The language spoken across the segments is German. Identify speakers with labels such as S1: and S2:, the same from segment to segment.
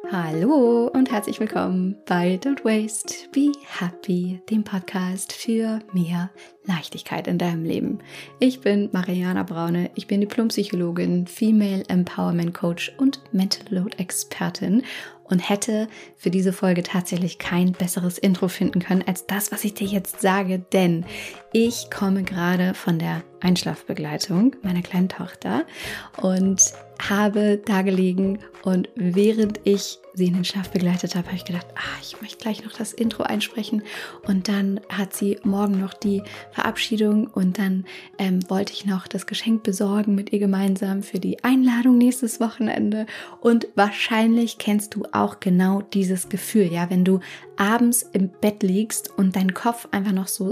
S1: Hallo und herzlich willkommen bei Don't Waste, Be Happy, dem Podcast für mehr Leichtigkeit in deinem Leben. Ich bin Mariana Braune, ich bin Diplompsychologin, Female Empowerment Coach und Mental Load Expertin und hätte für diese Folge tatsächlich kein besseres Intro finden können als das, was ich dir jetzt sage, denn ich komme gerade von der Einschlafbegleitung meiner kleinen Tochter und habe da gelegen und während ich sie in den Schlaf begleitet habe, habe ich gedacht, ich möchte gleich noch das Intro einsprechen und dann hat sie morgen noch die Verabschiedung und dann wollte ich noch das Geschenk besorgen mit ihr gemeinsam für die Einladung nächstes Wochenende und wahrscheinlich kennst du auch genau dieses Gefühl, ja, wenn du abends im Bett liegst und dein Kopf einfach noch so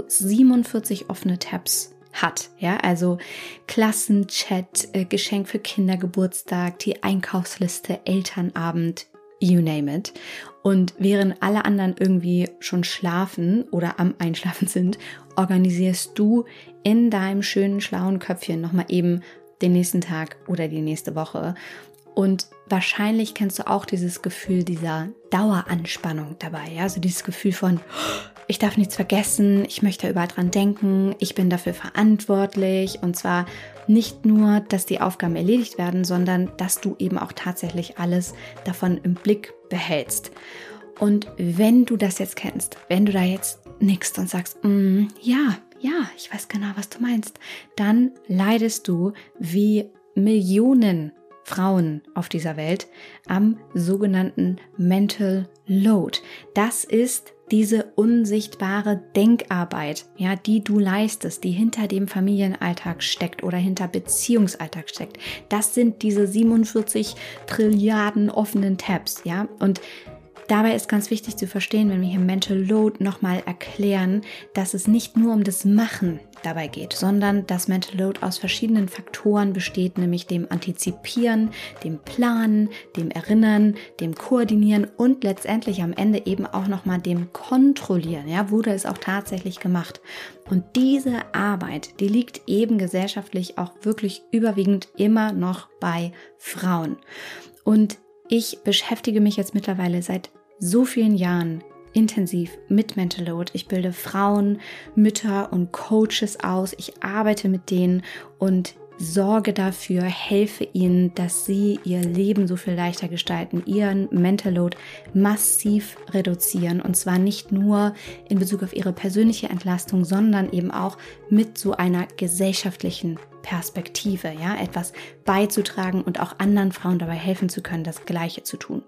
S1: 47 offene Tabs hat, ja, also Klassenchat, Geschenk für Kindergeburtstag, die Einkaufsliste, Elternabend, you name it. Und während alle anderen irgendwie schon schlafen oder am Einschlafen sind, organisierst du in deinem schönen, schlauen Köpfchen nochmal eben den nächsten Tag oder die nächste Woche. Und wahrscheinlich kennst du auch dieses Gefühl dieser Daueranspannung dabei, ja, also dieses Gefühl von ich darf nichts vergessen, ich möchte überall dran denken, ich bin dafür verantwortlich und zwar nicht nur, dass die Aufgaben erledigt werden, sondern dass du eben auch tatsächlich alles davon im Blick behältst. Und wenn du das jetzt kennst, wenn du da jetzt nickst und sagst, ja, ich weiß genau, was du meinst, dann leidest du wie Millionen Frauen auf dieser Welt am sogenannten Mental Load. Das ist diese unsichtbare Denkarbeit, ja, die du leistest, die hinter dem Familienalltag steckt oder hinter Beziehungsalltag steckt. Das sind diese 47 Trilliarden offenen Tabs, ja, und dabei ist ganz wichtig zu verstehen, wenn wir hier Mental Load nochmal erklären, dass es nicht nur um das Machen dabei geht, sondern dass Mental Load aus verschiedenen Faktoren besteht, nämlich dem Antizipieren, dem Planen, dem Erinnern, dem Koordinieren und letztendlich am Ende eben auch nochmal dem Kontrollieren. Ja, wurde es auch tatsächlich gemacht? Und diese Arbeit, die liegt eben gesellschaftlich auch wirklich überwiegend immer noch bei Frauen. Und ich beschäftige mich jetzt mittlerweile seit so vielen Jahren intensiv mit Mental Load. Ich bilde Frauen, Mütter und Coaches aus. Ich arbeite mit denen und sorge dafür, helfe ihnen, dass sie ihr Leben so viel leichter gestalten, ihren Mental Load massiv reduzieren. Und zwar nicht nur in Bezug auf ihre persönliche Entlastung, sondern eben auch mit so einer gesellschaftlichen Perspektive, ja, etwas beizutragen und auch anderen Frauen dabei helfen zu können, das Gleiche zu tun.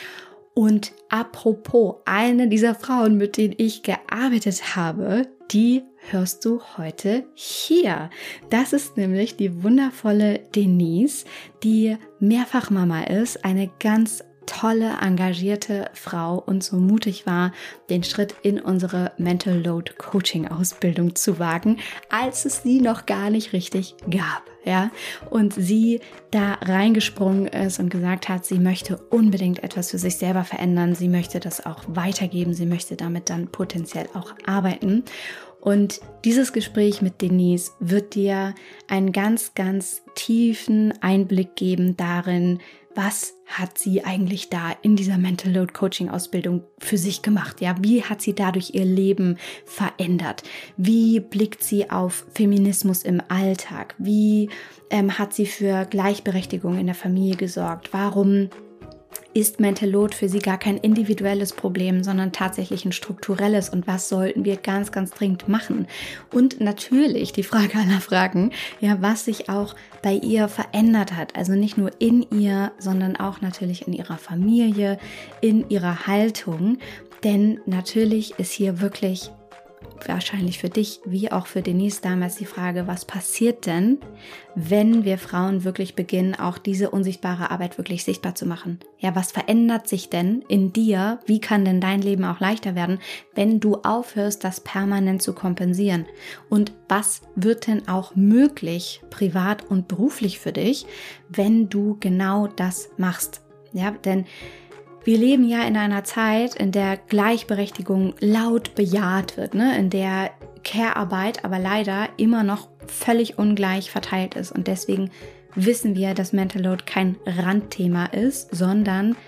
S1: Und apropos, eine dieser Frauen, mit denen ich gearbeitet habe, die hörst du heute hier. Das ist nämlich die wundervolle Denise, die Mehrfachmama ist, eine ganz tolle, engagierte Frau und so mutig war, den Schritt in unsere Mental Load Coaching Ausbildung zu wagen, als es sie noch gar nicht richtig gab, ja, und sie da reingesprungen ist und gesagt hat, sie möchte unbedingt etwas für sich selber verändern, sie möchte das auch weitergeben, sie möchte damit dann potenziell auch arbeiten. Und dieses Gespräch mit Denise wird dir einen ganz, ganz tiefen Einblick geben darin, was hat sie eigentlich da in dieser Mental Load Coaching Ausbildung für sich gemacht? Ja, wie hat sie dadurch ihr Leben verändert? Wie blickt sie auf Feminismus im Alltag? Wie hat sie für Gleichberechtigung in der Familie gesorgt? Warum ist Mental Load für sie gar kein individuelles Problem, sondern tatsächlich ein strukturelles? Und was sollten wir ganz, ganz dringend machen? Und natürlich die Frage aller Fragen, ja, was sich auch bei ihr verändert hat. Also nicht nur in ihr, sondern auch natürlich in ihrer Familie, in ihrer Haltung. Denn natürlich ist hier wirklich wahrscheinlich für dich wie auch für Denise damals die Frage, was passiert denn, wenn wir Frauen wirklich beginnen, auch diese unsichtbare Arbeit wirklich sichtbar zu machen? Ja, was verändert sich denn in dir? Wie kann denn dein Leben auch leichter werden, wenn du aufhörst, das permanent zu kompensieren? Und was wird denn auch möglich, privat und beruflich für dich, wenn du genau das machst? Ja, denn wir leben ja in einer Zeit, in der Gleichberechtigung laut bejaht wird, ne? In der Care-Arbeit aber leider immer noch völlig ungleich verteilt ist. Und deswegen wissen wir, dass Mental Load kein Randthema ist, sondern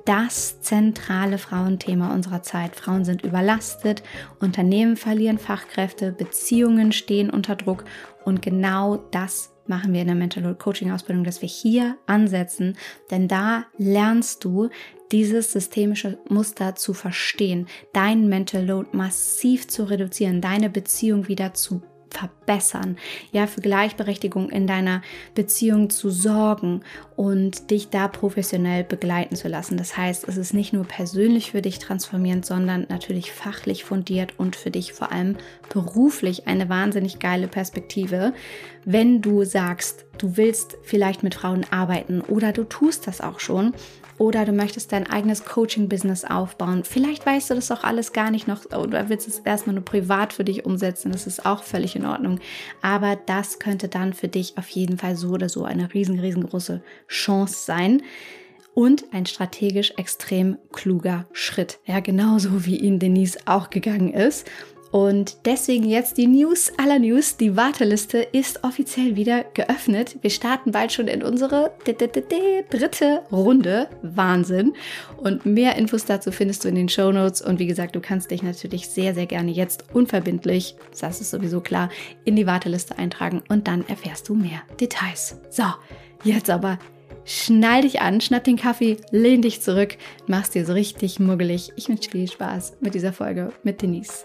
S1: das zentrale Frauenthema unserer Zeit. Frauen sind überlastet, Unternehmen verlieren Fachkräfte, Beziehungen stehen unter Druck und genau das machen wir in der Mental Load Coaching Ausbildung, dass wir hier ansetzen, denn da lernst du dieses systemische Muster zu verstehen, deinen Mental Load massiv zu reduzieren, deine Beziehung wieder zu verbessern, ja, für Gleichberechtigung in deiner Beziehung zu sorgen und dich da professionell begleiten zu lassen. Das heißt, es ist nicht nur persönlich für dich transformierend, sondern natürlich fachlich fundiert und für dich vor allem beruflich eine wahnsinnig geile Perspektive. Wenn du sagst, du willst vielleicht mit Frauen arbeiten oder du tust das auch schon, oder du möchtest dein eigenes Coaching-Business aufbauen. Vielleicht weißt du das auch alles gar nicht noch oder willst es erstmal nur privat für dich umsetzen. Das ist auch völlig in Ordnung. Aber das könnte dann für dich auf jeden Fall so oder so eine riesengroße Chance sein. Und ein strategisch extrem kluger Schritt. Ja, genauso wie ihn Denise auch gegangen ist. Und deswegen jetzt die News aller News. Die Warteliste ist offiziell wieder geöffnet. Wir starten bald schon in unsere dritte Runde. Wahnsinn. Und mehr Infos dazu findest du in den Shownotes. Und wie gesagt, du kannst dich natürlich sehr, sehr gerne jetzt unverbindlich, das ist sowieso klar, in die Warteliste eintragen. Und dann erfährst du mehr Details. So, jetzt aber schnall dich an, schnapp den Kaffee, lehn dich zurück, mach's dir so richtig muggelig. Ich wünsche dir viel Spaß mit dieser Folge mit Denise.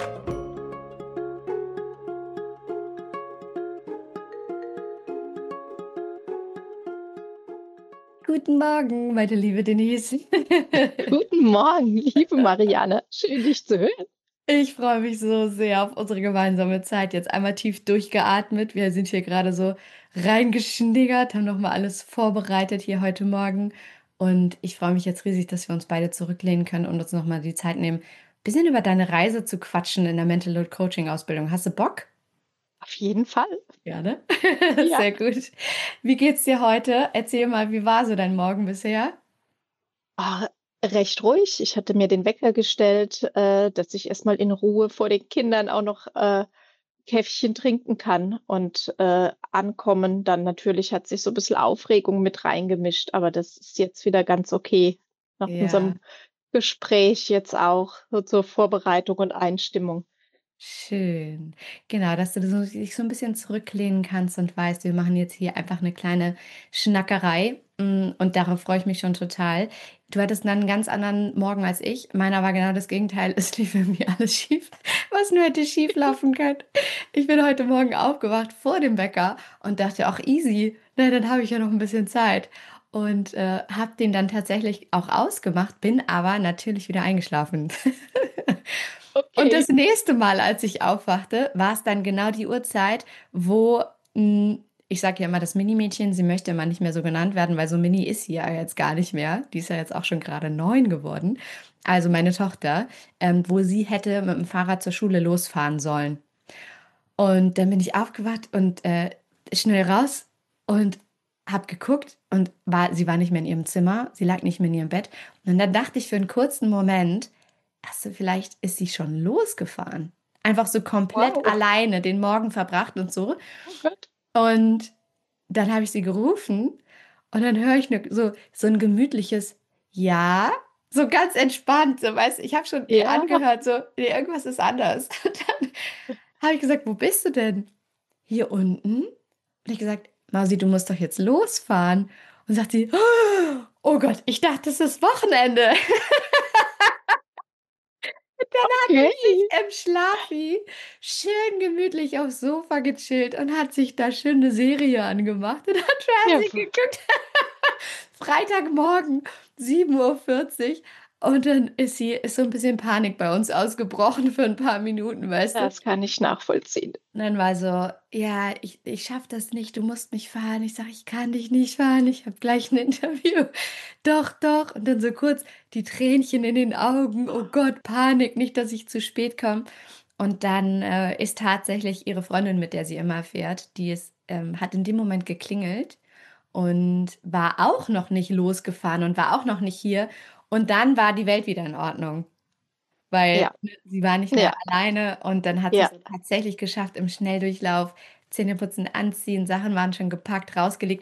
S1: Guten Morgen, meine liebe Denise.
S2: Guten Morgen, liebe Marianne. Schön, dich zu hören.
S1: Ich freue mich so sehr auf unsere gemeinsame Zeit. Jetzt einmal tief durchgeatmet. Wir sind hier gerade so reingeschniggert, haben nochmal alles vorbereitet hier heute Morgen. Und ich freue mich jetzt riesig, dass wir uns beide zurücklehnen können und uns nochmal die Zeit nehmen, ein bisschen über deine Reise zu quatschen in der Mental Load Coaching Ausbildung. Hast du Bock?
S2: Auf jeden Fall.
S1: Ja, ne?
S2: Ja.
S1: Sehr gut. Wie geht's dir heute? Erzähl mal, wie war so dein Morgen bisher?
S2: Ah, recht ruhig. Ich hatte mir den Wecker gestellt, dass ich erst mal in Ruhe vor den Kindern auch noch Käffchen trinken kann und ankommen. Dann natürlich hat sich so ein bisschen Aufregung mit reingemischt, aber das ist jetzt wieder ganz okay nach
S1: Ja.
S2: unserem Gespräch jetzt auch so zur Vorbereitung und Einstimmung.
S1: Schön. Genau, dass du dich so ein bisschen zurücklehnen kannst und weißt, wir machen jetzt hier einfach eine kleine Schnackerei, und darauf freue ich mich schon total. Du hattest dann 'nen ganz anderen Morgen als ich. Meiner war genau das Gegenteil. Es lief irgendwie alles schief, was nur hätte schief laufen können. Ich bin heute Morgen aufgewacht vor dem Wecker und dachte: „Ach easy, na, dann habe ich ja noch ein bisschen Zeit." Und, habe den dann tatsächlich auch ausgemacht, bin aber natürlich wieder eingeschlafen. Und das
S2: Okay.
S1: nächste Mal, als ich aufwachte, war es dann genau die Uhrzeit, wo, ich sage ja immer das Minimädchen, sie möchte immer nicht mehr so genannt werden, weil so mini ist sie ja jetzt gar nicht mehr. Die ist ja jetzt auch schon gerade 9 geworden. Also meine Tochter, wo sie hätte mit dem Fahrrad zur Schule losfahren sollen. Und dann bin ich aufgewacht und schnell raus und habe geguckt und sie war nicht mehr in ihrem Zimmer, sie lag nicht mehr in ihrem Bett. Und dann dachte ich für einen kurzen Moment, also vielleicht ist sie schon losgefahren. Einfach so komplett
S2: Wow.
S1: alleine den Morgen verbracht und so.
S2: Oh Gott.
S1: Und dann habe ich sie gerufen und dann höre ich nur so ein gemütliches „Ja", so ganz entspannt, so, weißt du? Ich habe schon ihr
S2: Ja.
S1: angehört, so: „Ne, irgendwas ist anders." Und dann habe ich gesagt: „Wo bist du denn?" „Hier unten." Und ich gesagt: „Mausi, du musst doch jetzt losfahren." Und sagt sie: „Oh Gott, ich dachte, es ist Wochenende." Dann hat
S2: Okay.
S1: die sich im Schlafi schön gemütlich aufs Sofa gechillt und hat sich da schön 'ne Serie angemacht und hat
S2: Ja,
S1: Fernsehen geguckt. Freitagmorgen, 7:40 Uhr. Und dann ist so 'n bisschen Panik bei uns ausgebrochen für 'n paar Minuten, weißt du?
S2: das kann ich nachvollziehen.
S1: Und dann war so: „Ja, ich schaffe das nicht, du musst mich fahren." Ich sage: „Ich kann dich nicht fahren, ich habe gleich 'n Interview." „Doch, doch." Und dann so kurz die Tränchen in den Augen: „Oh Gott, Panik, nicht, dass ich zu spät komme." Und dann, ist tatsächlich ihre Freundin, mit der sie immer fährt, hat in dem Moment geklingelt und war auch noch nicht losgefahren und war auch noch nicht hier. Und dann war die Welt wieder in Ordnung. Weil,
S2: Ja,
S1: ne, sie war nicht mehr
S2: ja,
S1: alleine und dann hat
S2: ja.
S1: sie's tatsächlich geschafft im Schnelldurchlauf, Zähneputzen, anziehen, Sachen waren schon gepackt, rausgelegt.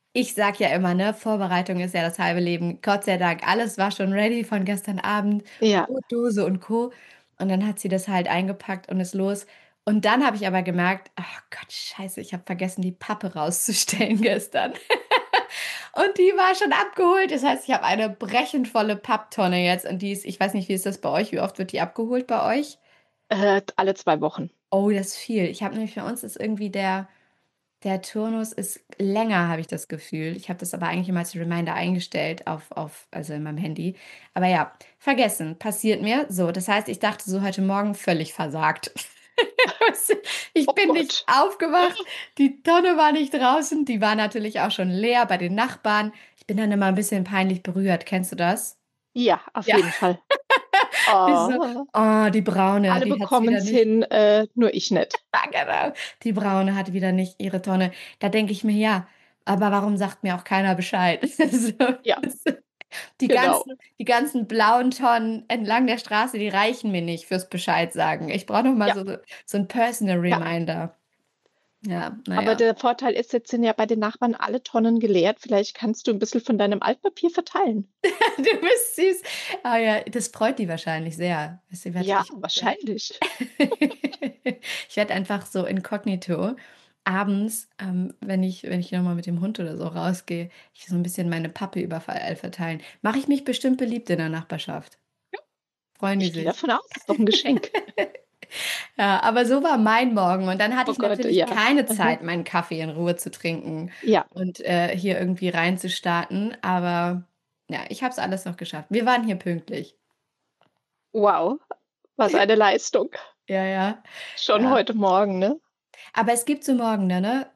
S1: Ich sage ja immer, ne, Vorbereitung ist ja das halbe Leben. Gott sei Dank, alles war schon ready von gestern Abend,
S2: Ja.
S1: Brotdose und Co. Und dann hat sie das halt eingepackt und ist los. Und dann habe ich aber gemerkt: „Ach Gott, scheiße, ich habe vergessen, die Pappe rauszustellen gestern.“ Und die war schon abgeholt. Das heißt, ich habe eine brechend volle Papptonne jetzt und die ist, ich weiß nicht, wie ist das bei euch? Wie oft wird die abgeholt bei euch?
S2: Alle 2 Wochen.
S1: Oh, das ist viel. Ich habe nämlich, bei uns ist irgendwie der Turnus ist länger, habe ich das Gefühl. Ich habe das aber eigentlich immer als Reminder eingestellt auf also in meinem Handy. Aber ja, vergessen, passiert mir. So, das heißt, ich dachte so heute Morgen völlig versagt. Weißt du, ich
S2: Oh
S1: bin nicht
S2: Gott.
S1: aufgewacht, die Tonne war nicht draußen, die war natürlich auch schon leer bei den Nachbarn. Ich bin dann immer ein bisschen peinlich berührt. Kennst du das?
S2: Ja, auf
S1: Ja,
S2: jeden Fall.
S1: ich so:
S2: Oh,
S1: „Oh, die Braune,
S2: alle
S1: die hat's wieder
S2: bekommen's
S1: nicht.“
S2: hin, nur ich nicht.
S1: Ja, genau. Die Braune hat wieder nicht ihre Tonne. Da denke ich mir: „Ja, aber warum sagt mir auch keiner Bescheid?“ So,
S2: Ja,
S1: das die
S2: genau.
S1: ganzen blauen Tonnen entlang der Straße, die reichen mir nicht fürs Bescheid sagen. Ich brauche noch mal
S2: Ja,
S1: so 'n Personal
S2: ja.
S1: Reminder. Ja, na
S2: Aber
S1: ja.
S2: der Vorteil ist, jetzt sind ja bei den Nachbarn alle Tonnen geleert. Vielleicht kannst du 'n bisschen von deinem Altpapier verteilen.
S1: Du bist süß. Ah ja, das freut die wahrscheinlich sehr. Sie wird
S2: Ja,
S1: ich werde
S2: wahrscheinlich.
S1: ich werde einfach so inkognito abends, wenn ich noch mal mit dem Hund oder so rausgehe, ich so 'n bisschen meine Pappe überall verteilen. Mache ich mich bestimmt beliebt in der Nachbarschaft. Freuen die
S2: Ich gehe
S1: sich.
S2: davon aus, ist doch 'n Geschenk.
S1: Ja, aber so war mein Morgen und dann hatte
S2: Oh
S1: ich
S2: Gott,
S1: natürlich
S2: ja.
S1: keine
S2: Mhm.
S1: Zeit, meinen Kaffee in Ruhe zu trinken
S2: Ja,
S1: und, hier irgendwie reinzustarten, aber ja, ich habe es alles noch geschafft. Wir waren hier pünktlich.
S2: wow, was eine Leistung.
S1: Ja, ja,
S2: Schon
S1: ja.
S2: heute Morgen, ne?
S1: Aber es gibt so Morgende, ne?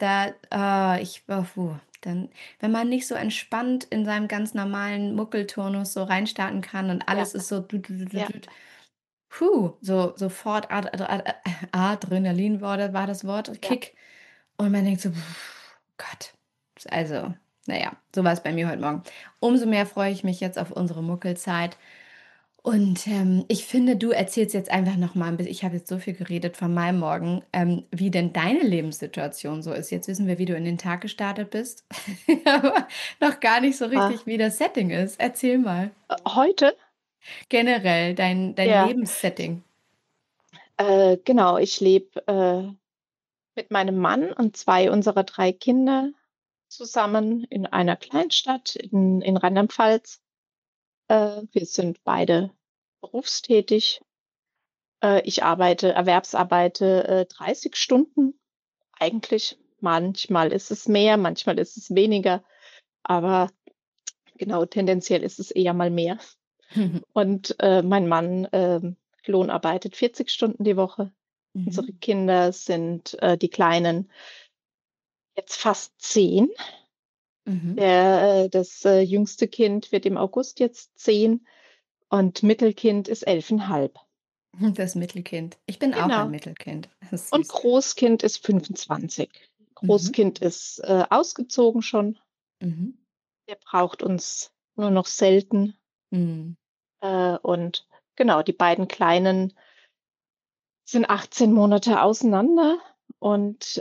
S1: Dann, wenn man nicht so entspannt in seinem ganz normalen Muckelturnus so reinstarten kann und
S2: Ja,
S1: alles ist so dut, dut, dut, dut,
S2: ja,
S1: dut. Puh, so sofort Adrenalin war das Wort,
S2: ja.
S1: Kick. Und man denkt so: „Gott.“ Also, na ja, so war's bei mir heute Morgen. Umso mehr freue ich mich jetzt auf unsere Muckelzeit. Und, ich finde, du erzählst jetzt einfach noch mal 'n bisschen. Ich habe jetzt so viel geredet von meinem Morgen, wie denn deine Lebenssituation so ist. Jetzt wissen wir, wie du in den Tag gestartet bist, aber noch gar nicht so richtig,
S2: Ah,
S1: wie das Setting ist. Erzähl mal.
S2: heute?
S1: Generell dein
S2: Ja,
S1: Lebenssetting.
S2: genau, ich lebe, mit meinem Mann und 2 unserer 3 Kinder zusammen in einer Kleinstadt in Rheinland-Pfalz. Wir sind beide berufstätig. Ich erwerbsarbeite, 30 Stunden eigentlich. Manchmal ist es mehr, manchmal ist es weniger, aber genau, tendenziell ist es eher mal mehr. Und, mein Mann, lohnarbeitet 40 Stunden die Woche. Unsere
S1: Mhm.
S2: Kinder sind, die Kleinen, jetzt fast 10.
S1: Mhm.
S2: Das, jüngste Kind wird im August jetzt 10 und Mittelkind ist 11,5.
S1: Das Mittelkind. Ich bin auch ein
S2: Genau.
S1: Mittelkind. Das ist
S2: Und
S1: süß.
S2: Großkind ist 25.
S1: Mhm.
S2: Großkind ist, ausgezogen schon.
S1: Mhm.
S2: Der braucht uns nur noch selten.
S1: Mhm.
S2: Und genau, die beiden Kleinen sind 18 Monate auseinander und,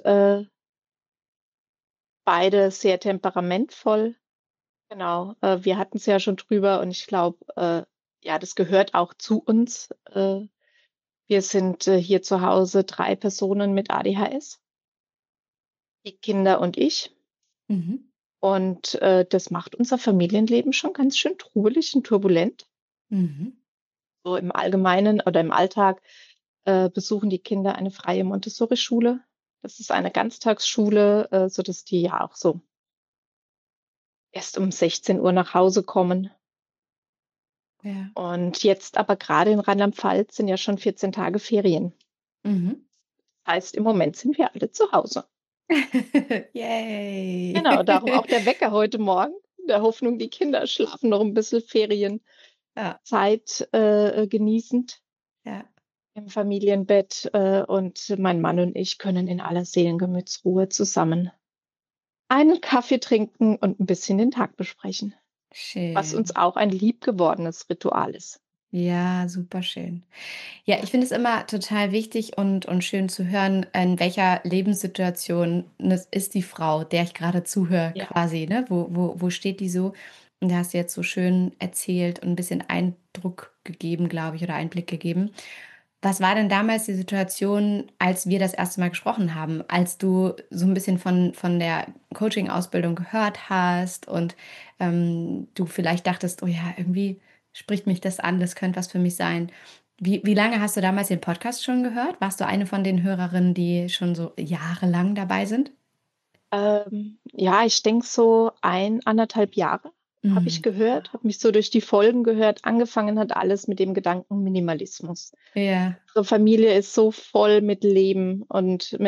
S2: beide sehr temperamentvoll. Genau, wir hatten's ja schon drüber und ich glaube, ja, das gehört auch zu uns. Wir sind, hier zu Hause 3 Personen mit ADHS, die Kinder und ich.
S1: Mhm.
S2: Und, das macht unser Familienleben schon ganz schön trubelig und turbulent.
S1: Mhm.
S2: So im Allgemeinen oder im Alltag, besuchen die Kinder eine freie Montessori-Schule. Das ist eine Ganztagsschule, sodass die ja auch so erst um 16 Uhr nach Hause kommen.
S1: Ja.
S2: Und jetzt aber gerade in Rheinland-Pfalz sind ja schon 14 Tage Ferien.
S1: Mhm.
S2: Heißt, im Moment sind wir alle zu Hause.
S1: Yay.
S2: Genau, darum auch der Wecker heute Morgen, in der Hoffnung, die Kinder schlafen noch ein bisschen Ferienzeit,
S1: Ja,
S2: genießend
S1: ja.
S2: im Familienbett, und mein Mann und ich können in aller Seelengemütsruhe zusammen einen Kaffee trinken und 'n bisschen den Tag besprechen, was uns
S1: Schön.
S2: auch ein liebgewordenes Ritual ist.
S1: Ja, super schön. Ja, ich finde es immer total wichtig und schön zu hören, in welcher Lebenssituation, ne, ist die Frau, der ich gerade zuhöre
S2: Ja.
S1: quasi, ne? Wo steht die so? Und da hast du jetzt so schön erzählt und ein bisschen Eindruck gegeben, glaube ich, oder Einblick gegeben. Was war denn damals die Situation, als wir das erste Mal gesprochen haben, als du so ein bisschen von der Coaching-Ausbildung gehört hast und, du vielleicht dachtest: „Oh ja, irgendwie spricht mich das an, das könnte was für mich sein.“ Wie lange hast du damals den Podcast schon gehört? Warst du eine von den Hörerinnen, die schon so jahrelang dabei sind?
S2: Ja, ich denke so 1,5 Jahre habe ich
S1: Mhm.
S2: gehört, habe mich so durch die Folgen gehört. Angefangen hat alles mit dem Gedanken Minimalismus.
S1: Ja,
S2: Unsere Familie ist so voll mit Leben und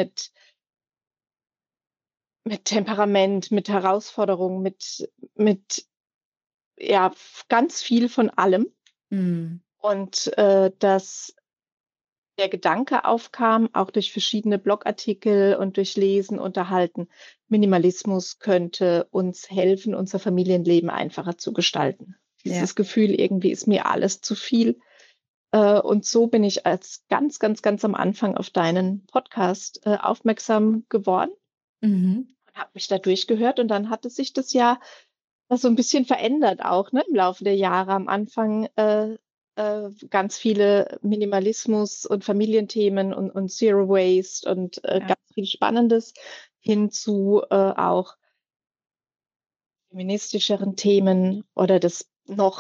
S2: mit Temperament, mit Herausforderungen, mit ja, ganz viel von allem.
S1: mhm,
S2: Und, dass der Gedanke aufkam, auch durch verschiedene Blogartikel und durch Lesen, Unterhalten, Minimalismus könnte uns helfen, unser Familienleben einfacher zu gestalten.
S1: ja.
S2: Dieses Gefühl, irgendwie ist mir alles zu viel. Und so bin ich als ganz, ganz, ganz am Anfang auf deinen Podcast, aufmerksam geworden
S1: Mhm,
S2: und habe mich da durchgehört. Und dann hatte sich das ja so ein bisschen verändert auch, ne, im Laufe der Jahre. Am Anfang, ganz viele Minimalismus und Familienthemen und Zero Waste und,
S1: ja.
S2: ganz viel Spannendes hin zu, auch feministischeren Themen oder das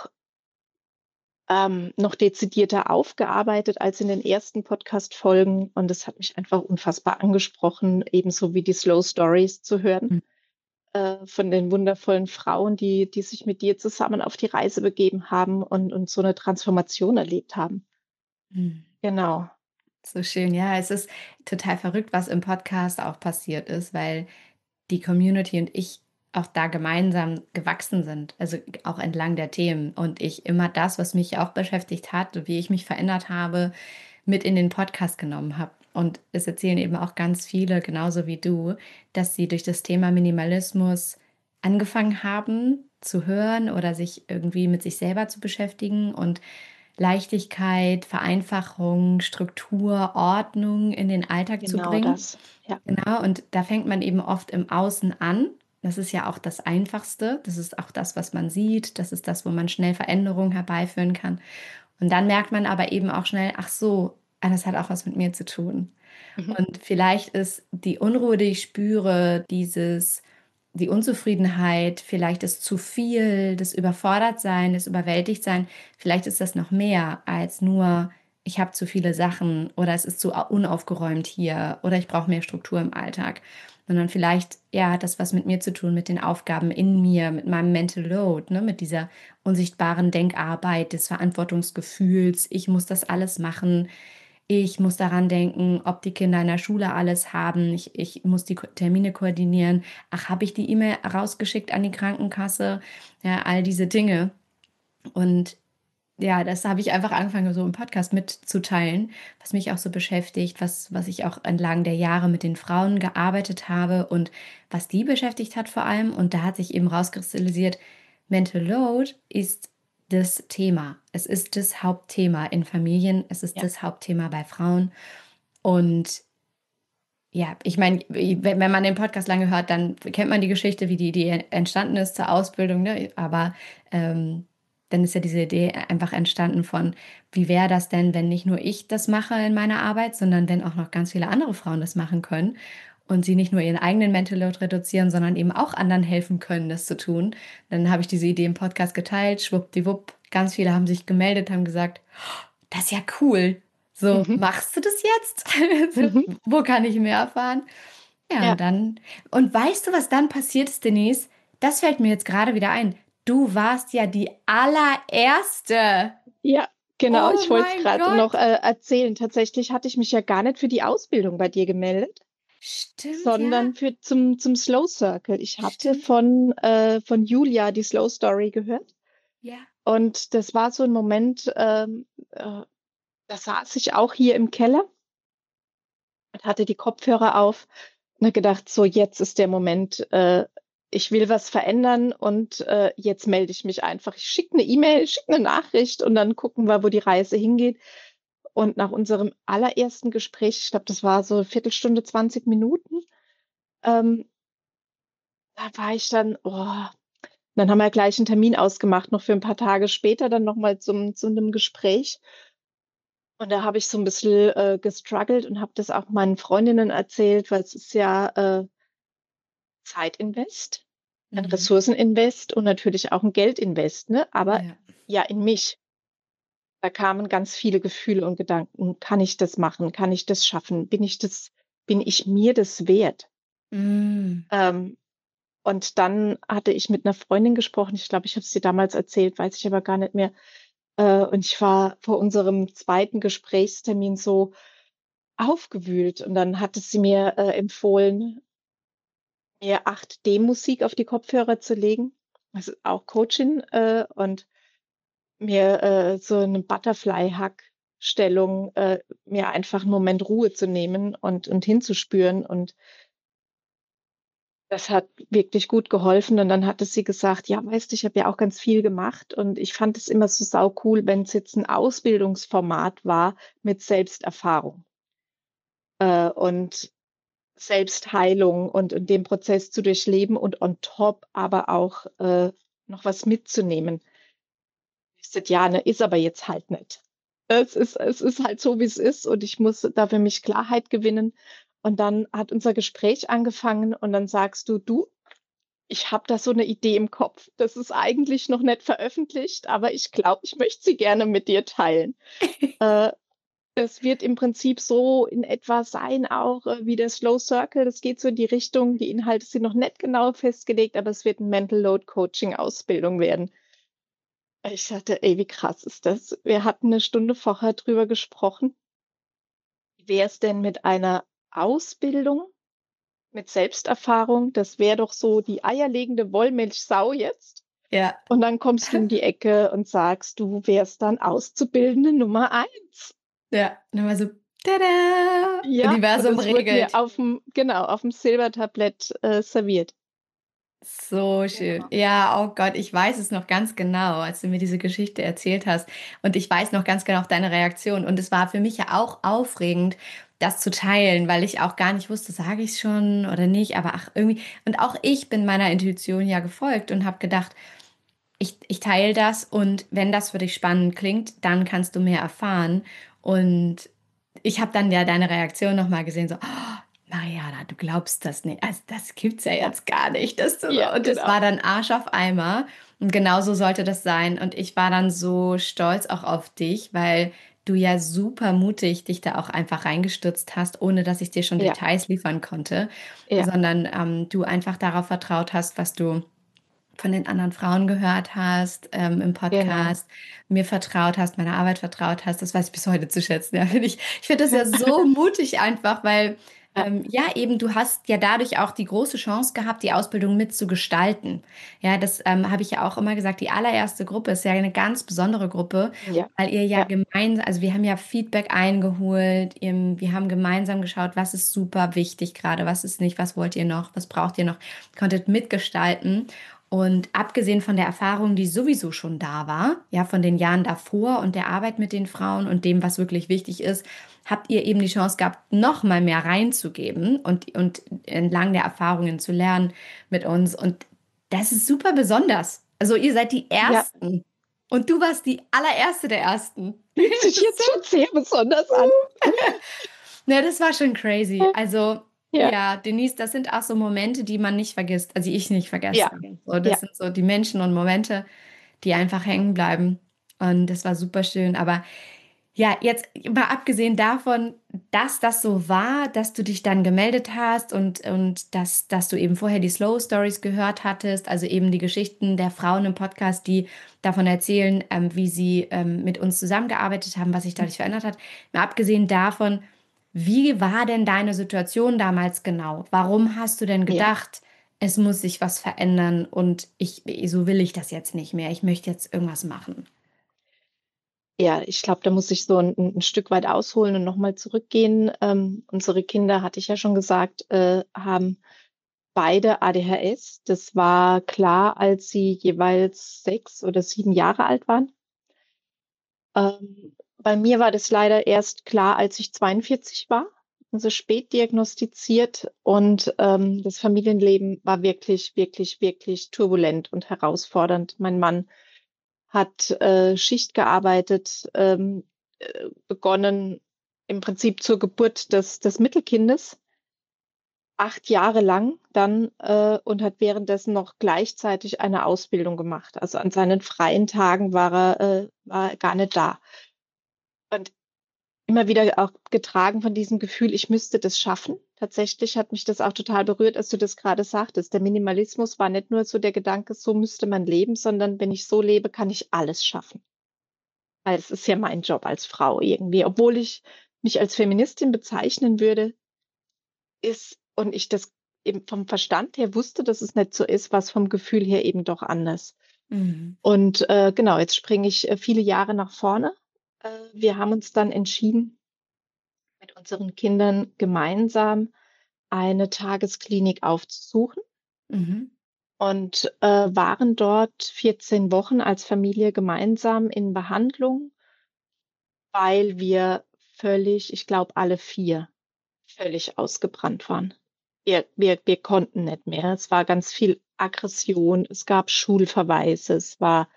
S2: noch dezidierter aufgearbeitet als in den ersten Podcast-Folgen. Und das hat mich einfach unfassbar angesprochen, ebenso wie die Slow Stories zu hören,
S1: Mhm,
S2: von den wundervollen Frauen, die sich mit dir zusammen auf die Reise begeben haben und so eine Transformation erlebt haben.
S1: mhm.
S2: Genau,
S1: So schön. Ja, es ist total verrückt, was im Podcast auch passiert ist, weil die Community und ich auch da gemeinsam gewachsen sind, also auch entlang der Themen und ich immer das, was mich auch beschäftigt hat und wie ich mich verändert habe, mit in den Podcast genommen habe. Und es erzählen eben auch ganz viele, genauso wie du, dass sie durch das Thema Minimalismus angefangen haben zu hören oder sich irgendwie mit sich selber zu beschäftigen und Leichtigkeit, Vereinfachung, Struktur, Ordnung in den Alltag zu
S2: genau
S1: bringen.
S2: das. Ja.
S1: Genau, und da fängt man eben oft im Außen an. Das ist ja auch das Einfachste. Das ist auch das, was man sieht. Das ist das, wo man schnell Veränderungen herbeiführen kann. Und dann merkt man aber eben auch schnell, ach so, das hat auch was mit mir zu tun.
S2: Mhm.
S1: Und vielleicht ist die Unruhe, die ich spüre, die Unzufriedenheit, vielleicht das zu viel, das Überfordertsein, das Überwältigtsein, vielleicht ist das noch mehr als nur, ich habe zu viele Sachen oder es ist zu unaufgeräumt hier oder ich brauche mehr Struktur im Alltag. Sondern vielleicht, ja, hat das was mit mir zu tun, mit den Aufgaben in mir, mit meinem Mental Load, ne, mit dieser unsichtbaren Denkarbeit, des Verantwortungsgefühls, ich muss das alles machen, ich muss daran denken, ob die Kinder in der Schule alles haben. Ich muss die Termine koordinieren. Ach, habe ich die E-Mail rausgeschickt an die Krankenkasse? Ja, all diese Dinge. Und ja, das habe ich einfach angefangen, so im Podcast mitzuteilen, was mich auch so beschäftigt, was ich auch entlang der Jahre mit den Frauen gearbeitet habe und was die beschäftigt hat vor allem. Und da hat sich eben rauskristallisiert, Mental Load ist das Thema. Es ist das Hauptthema in Familien. Es ist
S2: Ja.
S1: das Hauptthema bei Frauen. Und ja, ich meine, wenn man den Podcast lange hört, dann kennt man die Geschichte, wie die entstanden ist zur Ausbildung, ne? Aber dann ist ja diese Idee einfach entstanden von, wie wäre das denn, wenn nicht nur ich das mache in meiner Arbeit, sondern wenn auch noch ganz viele andere Frauen das machen können und sie nicht nur ihren eigenen Mental Load reduzieren, sondern eben auch anderen helfen können, das zu tun. Dann habe ich diese Idee im Podcast geteilt, schwuppdiwupp, ganz viele haben sich gemeldet, haben gesagt, das ist ja cool. So,
S2: Mhm.
S1: machst du das jetzt? So,
S2: Mhm.
S1: wo kann ich mehr erfahren? Ja,
S2: Ja.
S1: und dann, und weißt du, was dann passiert ist, Denise? Das fällt mir jetzt gerade wieder ein. Du warst ja die allererste.
S2: Ja, genau.
S1: Oh
S2: Ich wollte es
S1: mein
S2: grade noch,
S1: Gott.
S2: erzählen. Tatsächlich hatte ich mich ja gar nicht für die Ausbildung bei dir gemeldet,
S1: Stimmt, ja.
S2: sondern für zum Slow Circle. Ich hatte
S1: Stimmt.
S2: von Julia die Slow Story gehört
S1: Ja.
S2: und das war so 'n Moment, da saß ich auch hier im Keller und hatte die Kopfhörer auf und habe gedacht: „So, jetzt ist der Moment, ich will was verändern und jetzt melde ich mich einfach. Ich schicke eine E-Mail, schicke eine Nachricht und dann gucken wir, wo die Reise hingeht. Und nach unserem allerersten Gespräch, ich glaube, das war so 1/4 Stunde, 20 Minuten, ähm, da war ich dann, dann haben wir gleich einen Termin ausgemacht, noch für ein paar Tage später, dann noch mal zu 'nem Gespräch. Und da habe ich so ein bisschen gestruggelt und habe das auch meinen Freundinnen erzählt, weil es ist ja Zeitinvest, ein
S1: Mhm.
S2: Ressourceninvest und natürlich auch ein Geldinvest, ne? Aber
S1: Ja.
S2: ja in mich. Da kamen ganz viele Gefühle und Gedanken: „Kann ich das machen? Kann ich das schaffen? Bin ich mir das wert?“
S1: Mhm.
S2: Ähm, und dann hatte ich mit 'ner Freundin gesprochen. Ich glaube, ich habe es dir damals erzählt, weiß ich aber gar nicht mehr. Und ich war vor unserem zweiten Gesprächstermin so aufgewühlt und dann hatte sie mir empfohlen, mir 8D-Musik auf die Kopfhörer zu legen, also auch Coachin, und mir so 'ne Butterfly-Hug-Stellung mir einfach 'n Moment Ruhe zu nehmen und hinzuspüren und das hat wirklich gut geholfen und dann hatte sie gesagt: „Ja, weißt du, ich habe ja auch ganz viel gemacht und ich fand es immer so saucool, wenn's jetzt 'n Ausbildungsformat war mit Selbsterfahrung, und Selbstheilung und den Prozess zu durchleben und on top aber auch noch was mitzunehmen.“ Ich sagte: „Ja, ne, ist aber jetzt halt nicht. Es ist halt so, wie es ist und ich muss da für mich Klarheit gewinnen.“ Und dann hat unser Gespräch angefangen und dann sagst du: „Du, ich habe da so 'ne Idee im Kopf. Das ist eigentlich noch nicht veröffentlicht, aber ich glaube, ich möchte sie gerne mit dir teilen.“ Äh, Es wird im Prinzip so in etwa sein auch wie der Slow Circle. Das geht so in die Richtung. Die Inhalte sind noch nicht genau festgelegt, aber es wird 'n Mental Load Coaching Ausbildung werden. Ich dachte: „Ey, wie krass ist das?“ Wir hatten 'ne Stunde vorher drüber gesprochen. Wie wär's denn mit einer Ausbildung mit Selbsterfahrung? Das wäre doch so die eierlegende Wollmilchsau jetzt.
S1: Ja.
S2: Und dann kommst du um die Ecke und sagst, du wärst dann Auszubildende Nummer 1.
S1: Ja. Und dann war so: „Tada,
S2: Ja, und
S1: Universum
S2: das wurde mir
S1: regelt.“
S2: auf'm Silbertablett serviert.
S1: So schön.
S2: Genau.
S1: Ja, oh Gott, ich weiß es noch ganz genau, als du mir diese Geschichte erzählt hast. Und ich weiß noch ganz genau deine Reaktion. Und es war für mich ja auch aufregend, das zu teilen, weil ich auch gar nicht wusste, sage ich es schon oder nicht. Aber ach, irgendwie. Und auch ich bin meiner Intuition ja gefolgt und habe gedacht, ich teile das. Und wenn das für dich spannend klingt, dann kannst du mehr erfahren. Und ich habe dann ja deine Reaktion nochmal gesehen, so, oh, Mariana, du glaubst das nicht. Also das gibt's ja
S2: Ja,
S1: jetzt gar nicht. Dass du
S2: ja,
S1: so. Und es
S2: genau.
S1: war dann Arsch auf Eimer. Und genauso sollte das sein. Und ich war dann so stolz auch auf dich, weil du ja super mutig dich da auch einfach reingestürzt hast, ohne dass ich dir schon
S2: Ja,
S1: Details liefern konnte,
S2: ja,
S1: sondern du einfach darauf vertraut hast, was du von den anderen Frauen gehört hast, im
S2: genau.
S1: Podcast, mir vertraut hast, meiner Arbeit vertraut hast. Das weiß ich bis heute zu schätzen. Ja, ich finde das ja so mutig einfach, weil
S2: Ja,
S1: ja, eben du hast ja dadurch auch die große Chance gehabt, die Ausbildung mitzugestalten. Ja, das habe ich ja auch immer gesagt. Die allererste Gruppe ist ja eine ganz besondere Gruppe,
S2: ja,
S1: weil ihr ja
S2: ja,
S1: gemeinsam, also wir haben ja Feedback eingeholt, wir haben gemeinsam geschaut, was ist super wichtig gerade, was ist nicht, was wollt ihr noch, was braucht ihr noch, konntet mitgestalten. Und abgesehen von der Erfahrung, die sowieso schon da war, ja, von den Jahren davor und der Arbeit mit den Frauen und dem, was wirklich wichtig ist, habt ihr eben die Chance gehabt, noch mal mehr reinzugeben und entlang der Erfahrungen zu lernen mit uns. Und das ist super besonders. Also ihr seid die
S2: ja.
S1: Ersten und du warst die allererste der Ersten.
S2: Fühlt sich
S1: Das ist
S2: jetzt
S1: so
S2: schon sehr besonders an.
S1: cool. Ne, das war schon crazy. Also,
S2: Ja,
S1: ja, Denise, das sind auch so Momente, die man nicht vergisst, also die ich nicht vergesse.
S2: ja,
S1: So,
S2: ja,
S1: das sind so die Menschen und Momente, die einfach hängen bleiben. Und das war super schön. Aber ja, jetzt mal abgesehen davon, dass das so war, dass du dich dann gemeldet hast und dass du eben vorher die Slow Stories gehört hattest, also eben die Geschichten der Frauen im Podcast, die davon erzählen, wie sie mit uns zusammengearbeitet haben, was sich dadurch verändert hat. Mal abgesehen davon, wie war denn deine Situation damals genau? Warum hast du denn
S2: ja.
S1: gedacht, es muss sich was verändern und so will ich das jetzt nicht mehr. Ich möchte jetzt irgendwas machen.
S2: Ja, ich glaube, da muss ich so ein Stück weit ausholen und noch mal zurückgehen. Unsere Kinder, hatte ich ja schon gesagt, haben beide ADHS. Das war klar, als sie jeweils 6 oder 7 Jahre alt waren. Bei mir war das leider erst klar, als ich 42 war, also spät diagnostiziert. Und das Familienleben war wirklich, wirklich, wirklich turbulent und herausfordernd. Mein Mann hat Schicht gearbeitet, begonnen im Prinzip zur Geburt des Mittelkindes, 8 Jahre lang dann und hat währenddessen noch gleichzeitig eine Ausbildung gemacht. Also an seinen freien Tagen war er gar nicht da. Und immer wieder auch getragen von diesem Gefühl, ich müsste das schaffen. Tatsächlich hat mich das auch total berührt, als du das gerade sagtest. Der Minimalismus war nicht nur so der Gedanke, so müsste man leben, sondern wenn ich so lebe, kann ich alles schaffen. Weil es ist ja mein Job als Frau irgendwie. Obwohl ich mich als Feministin bezeichnen würde, ist und ich das eben vom Verstand her wusste, dass es nicht so ist, was vom Gefühl her eben doch anders.
S1: Mhm.
S2: Und genau, jetzt springe ich viele Jahre nach vorne. Wir haben uns dann entschieden, mit unseren Kindern gemeinsam eine Tagesklinik aufzusuchen
S1: Mhm.
S2: und waren dort 14 Wochen als Familie gemeinsam in Behandlung, weil wir völlig, ich glaube, alle 4 völlig ausgebrannt waren. Wir konnten nicht mehr. Es war ganz viel Aggression, es gab Schulverweise, es war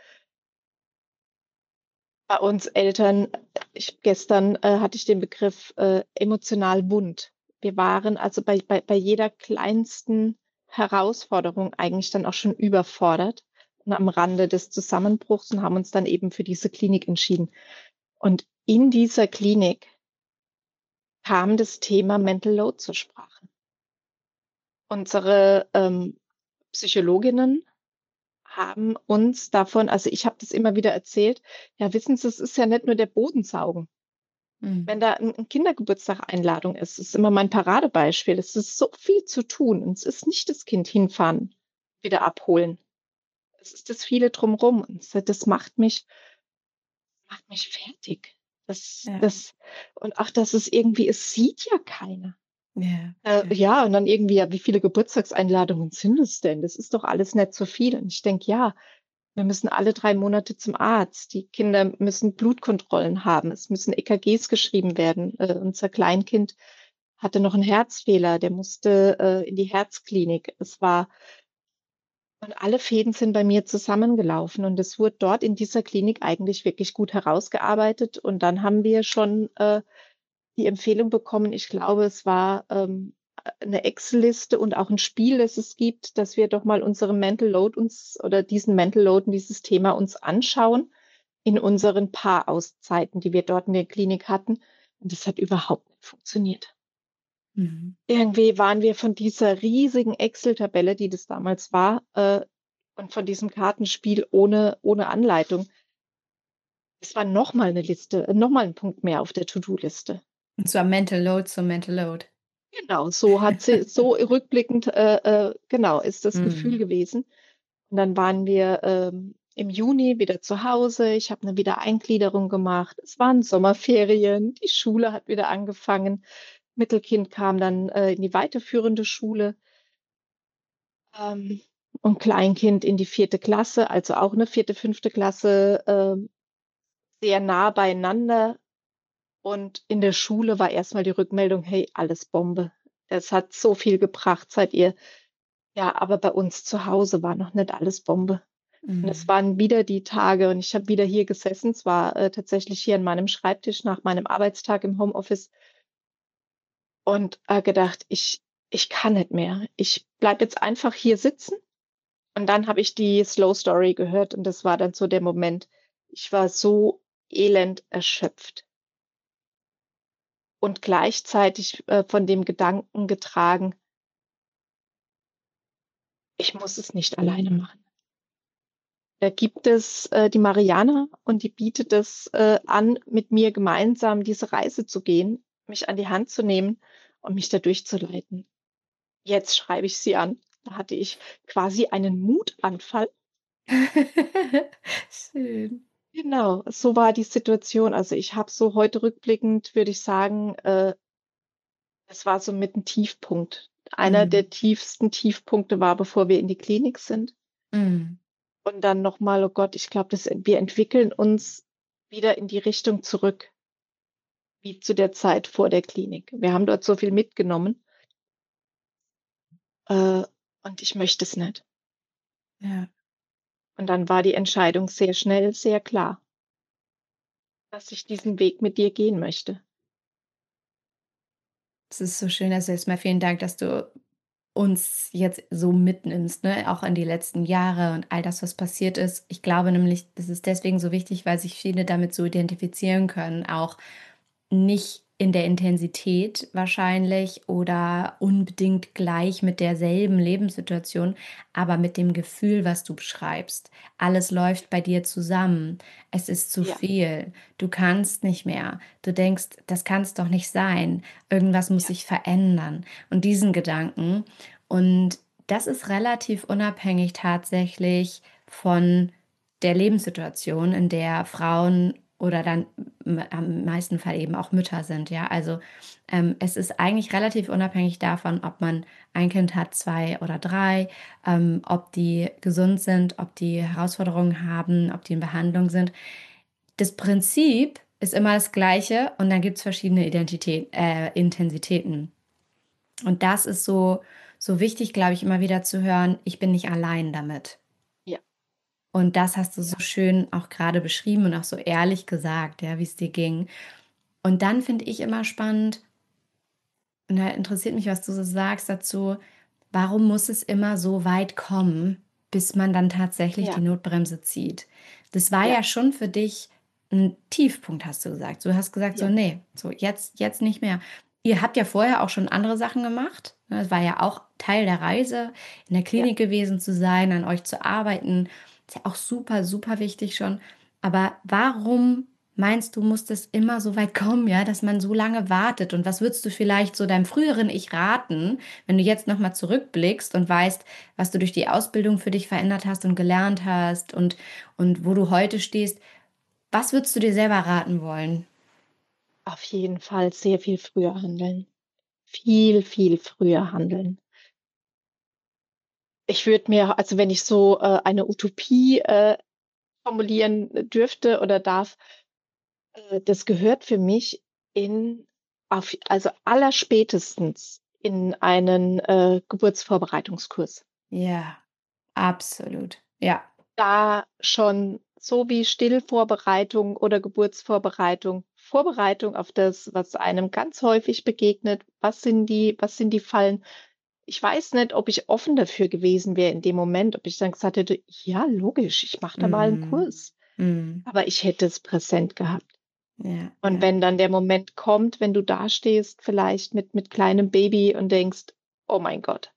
S2: bei uns Eltern, gestern hatte ich den Begriff emotional wund. Wir waren also bei jeder kleinsten Herausforderung eigentlich dann auch schon überfordert und am Rande des Zusammenbruchs und haben uns dann eben für diese Klinik entschieden. Und in dieser Klinik kam das Thema Mental Load zur Sprache. Unsere Psychologinnen haben uns davon, also ich habe das immer wieder erzählt, ja, wissen Sie, es ist ja nicht nur der Bodensaugen.
S1: Mhm.
S2: Wenn da ein Kindergeburtstag-Einladung ist immer mein Paradebeispiel. Es ist so viel zu tun und es ist nicht das Kind hinfahren, wieder abholen. Es ist das viele drumrum und das macht mich fertig. Das
S1: Ja,
S2: das und auch, dass es irgendwie es sieht ja keiner.
S1: ja, ja.
S2: Ja, und dann irgendwie, ja, wie viele Geburtstagseinladungen sind es denn? Das ist doch alles nicht so viel. Und ich denke, ja, wir müssen alle 3 Monate zum Arzt. Die Kinder müssen Blutkontrollen haben. Es müssen EKGs geschrieben werden. Unser Kleinkind hatte noch einen Herzfehler, der musste in die Herzklinik. Und alle Fäden sind bei mir zusammengelaufen und es wurde dort in dieser Klinik eigentlich wirklich gut herausgearbeitet. Und dann haben wir schon die Empfehlung bekommen, ich glaube, es war 'ne Excel-Liste und auch ein Spiel, das es gibt, dass wir doch mal unsere Mental Load uns oder diesen Mental Load und dieses Thema uns anschauen in unseren Paarauszeiten, die wir dort in der Klinik hatten. Und das hat überhaupt nicht funktioniert.
S1: Mhm.
S2: Irgendwie waren wir von dieser riesigen Excel-Tabelle, die das damals war, und von diesem Kartenspiel ohne Anleitung. Es war noch mal 'ne Liste noch mal 'n Punkt mehr auf der To-do-Liste.
S1: Und zwar Mental Load zum Mental Load.
S2: Genau, so rückblickend, genau, ist das Gefühl
S1: Mhm.
S2: gewesen. Und dann waren wir im Juni wieder zu Hause. Ich habe 'ne Wiedereingliederung gemacht. Es waren Sommerferien, die Schule hat wieder angefangen. Mittelkind kam dann in die weiterführende Schule, ähm, und Kleinkind in die 4. Klasse, also auch 'ne 4., 5. Klasse, sehr nah beieinander. Und in der Schule war erst mal die Rückmeldung: „Hey, alles Bombe. Es hat so viel gebracht, seid ihr“. Ja, aber bei uns zu Hause war noch nicht alles Bombe. Und es
S1: Mhm.
S2: waren wieder die Tage und ich habe wieder hier gesessen. Es war tatsächlich hier an meinem Schreibtisch nach meinem Arbeitstag im Homeoffice und gedacht: „Ich kann nicht mehr. Ich bleibe jetzt einfach hier sitzen.“ Und dann habe ich die Slow Story gehört und das war dann so der Moment. Ich war so elend erschöpft und gleichzeitig von dem Gedanken getragen: „Ich muss es nicht alleine machen.“ Da gibt es die Mariana und die bietet es an, mit mir gemeinsam diese Reise zu gehen, mich an die Hand zu nehmen und mich da durchzuleiten. Jetzt schreibe ich sie an. Da hatte ich quasi einen Mutanfall.
S1: Schön.
S2: Genau, so war die Situation. Also, ich habe so heute rückblickend, würde ich sagen, es war so mit 'n Tiefpunkt. einer
S1: Mhm.
S2: der tiefsten Tiefpunkte war, bevor wir in die Klinik sind.
S1: Mhm.
S2: Und dann noch mal, oh Gott, ich glaube, wir entwickeln uns wieder in die Richtung zurück, wie zu der Zeit vor der Klinik. Wir haben dort so viel mitgenommen, äh, und ich möchte es nicht.
S1: Ja.
S2: Und dann war die Entscheidung sehr schnell, sehr klar, dass ich diesen Weg mit dir gehen möchte.
S1: Es ist so schön, also erstmal vielen Dank, dass du uns jetzt so mitnimmst, ne, auch in die letzten Jahre und all das, was passiert ist. Ich glaube nämlich, das ist deswegen so wichtig, weil sich viele damit so identifizieren können, auch nicht in der Intensität wahrscheinlich oder unbedingt gleich mit derselben Lebenssituation, aber mit dem Gefühl, was du beschreibst. Alles läuft bei dir zusammen. Es ist zu
S2: Ja,
S1: viel. Du kannst nicht mehr. Du denkst, das kann es doch nicht sein. Irgendwas muss
S2: ja,
S1: sich verändern. Und diesen Gedanken. Und das ist relativ unabhängig tatsächlich von der Lebenssituation, in der Frauen oder dann am meisten Fall eben auch Mütter sind, ja. Also, es ist eigentlich relativ unabhängig davon, ob man ein Kind hat, 2 oder 3, ob die gesund sind, ob die Herausforderungen haben, ob die in Behandlung sind. Das Prinzip ist immer das Gleiche und dann gibt's verschiedene Intensitäten. Und das ist so wichtig, glaube ich, immer wieder zu hören: „Ich bin nicht allein damit.“
S2: ja,
S1: Und das hast du so
S2: ja,
S1: schön auch gerade beschrieben und auch so ehrlich gesagt, ja, wie es dir ging. Und dann finde ich immer spannend und da interessiert mich, was du so sagst dazu, warum muss es immer so weit kommen, bis man dann tatsächlich die
S2: ja,
S1: Notbremse zieht? Das war
S2: ja,
S1: ja schon für dich ein Tiefpunkt, hast du gesagt. Du hast gesagt so:
S2: ja,
S1: „Nee, so jetzt nicht mehr.“ Ihr habt ja vorher auch schon andere Sachen gemacht, ne? Es war ja auch Teil der Reise, in der
S2: ja.
S1: Klinik gewesen zu sein, an euch zu arbeiten. Ist ja auch super, super wichtig schon. Aber warum meinst du, muss das immer so weit kommen, ja, dass man so lange wartet? Und was würdest du vielleicht so deinem früheren Ich raten, wenn du jetzt noch mal zurückblickst und weißt, was du durch die Ausbildung für dich verändert hast und gelernt hast und wo du heute stehst? Was würdest du dir selber raten wollen?
S2: Auf jeden Fall sehr viel früher handeln. Viel, viel früher handeln. Ich würde mir also, wenn ich so, eine Utopie, formulieren dürfte oder darf, das gehört für mich in also allerspätestens in einen, Geburtsvorbereitungskurs.
S1: Ja, absolut. Ja,
S2: Da schon so wie Stillvorbereitung oder Geburtsvorbereitung, Vorbereitung auf das, was einem ganz häufig begegnet. Was sind die Fallen? Ich weiß nicht, ob ich offen dafür gewesen wäre in dem Moment, ob ich dann gesagt hätte: „Ja, logisch, ich mache da mal 'n
S1: mhm.
S2: Kurs.“
S1: Mhm.
S2: Aber ich hätte es präsent gehabt.
S1: Ja,
S2: Und
S1: ja.
S2: wenn dann der Moment kommt, wenn du dastehst, vielleicht mit kleinem Baby und denkst: „Oh mein Gott,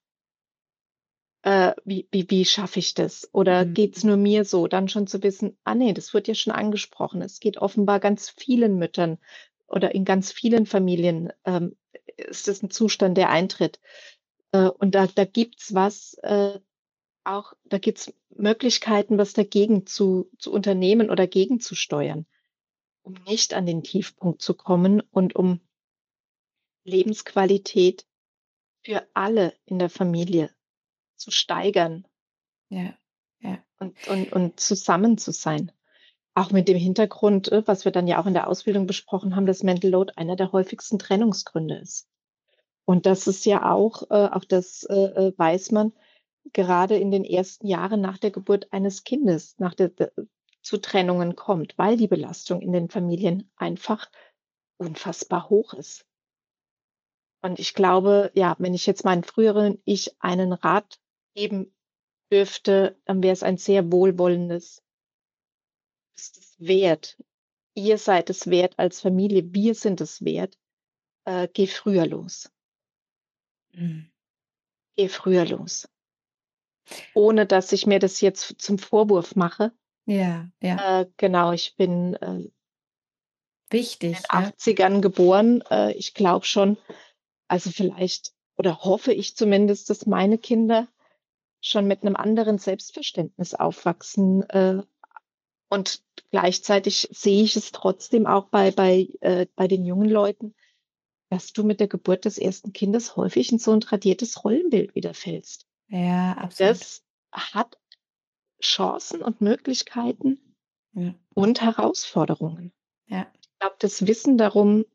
S2: wie schaffe ich das? Oder
S1: Mhm.
S2: geht's nur mir so?“ Dann schon zu wissen: „Ah ne, das wird ja schon angesprochen. Es geht offenbar ganz vielen Müttern oder in ganz vielen Familien, ist das 'n Zustand, der eintritt.“ Und da gibt's was, auch da gibt's Möglichkeiten, was dagegen zu unternehmen oder gegenzusteuern, um nicht an den Tiefpunkt zu kommen und um Lebensqualität für alle in der Familie zu steigern
S1: Ja, ja.
S2: und zusammen zu sein. Auch mit dem Hintergrund, was wir dann ja auch in der Ausbildung besprochen haben, dass Mental Load einer der häufigsten Trennungsgründe ist. Und das ist ja auch das, weiß man, gerade in den ersten Jahren nach der Geburt eines Kindes, nach der zu Trennungen kommt, weil die Belastung in den Familien einfach unfassbar hoch ist. Und ich glaube, ja, wenn ich jetzt meinen früheren Ich einen Rat geben dürfte, dann wäre es ein sehr wohlwollendes: „Ist es wert. Ihr seid es wert als Familie. Wir sind es wert. Geh früher los.
S1: Mhm.
S2: Geh früher los.“ Ohne dass ich mir das jetzt zum Vorwurf mache.
S1: Ja, ja.
S2: Genau, ich bin, in den
S1: Wichtig, ja.
S2: 80ern geboren. Ich glaube schon, also vielleicht oder hoffe ich zumindest, dass meine Kinder schon mit 'nem anderen Selbstverständnis aufwachsen, und gleichzeitig sehe ich es trotzdem auch bei den jungen Leuten. dass du mit der Geburt des ersten Kindes häufig in so ein tradiertes Rollenbild wieder fällst.
S1: Ja,
S2: Und
S1: absolut.
S2: das hat Chancen und Möglichkeiten
S1: Ja,
S2: und Herausforderungen.
S1: ja.
S2: Ich glaube, das Wissen darum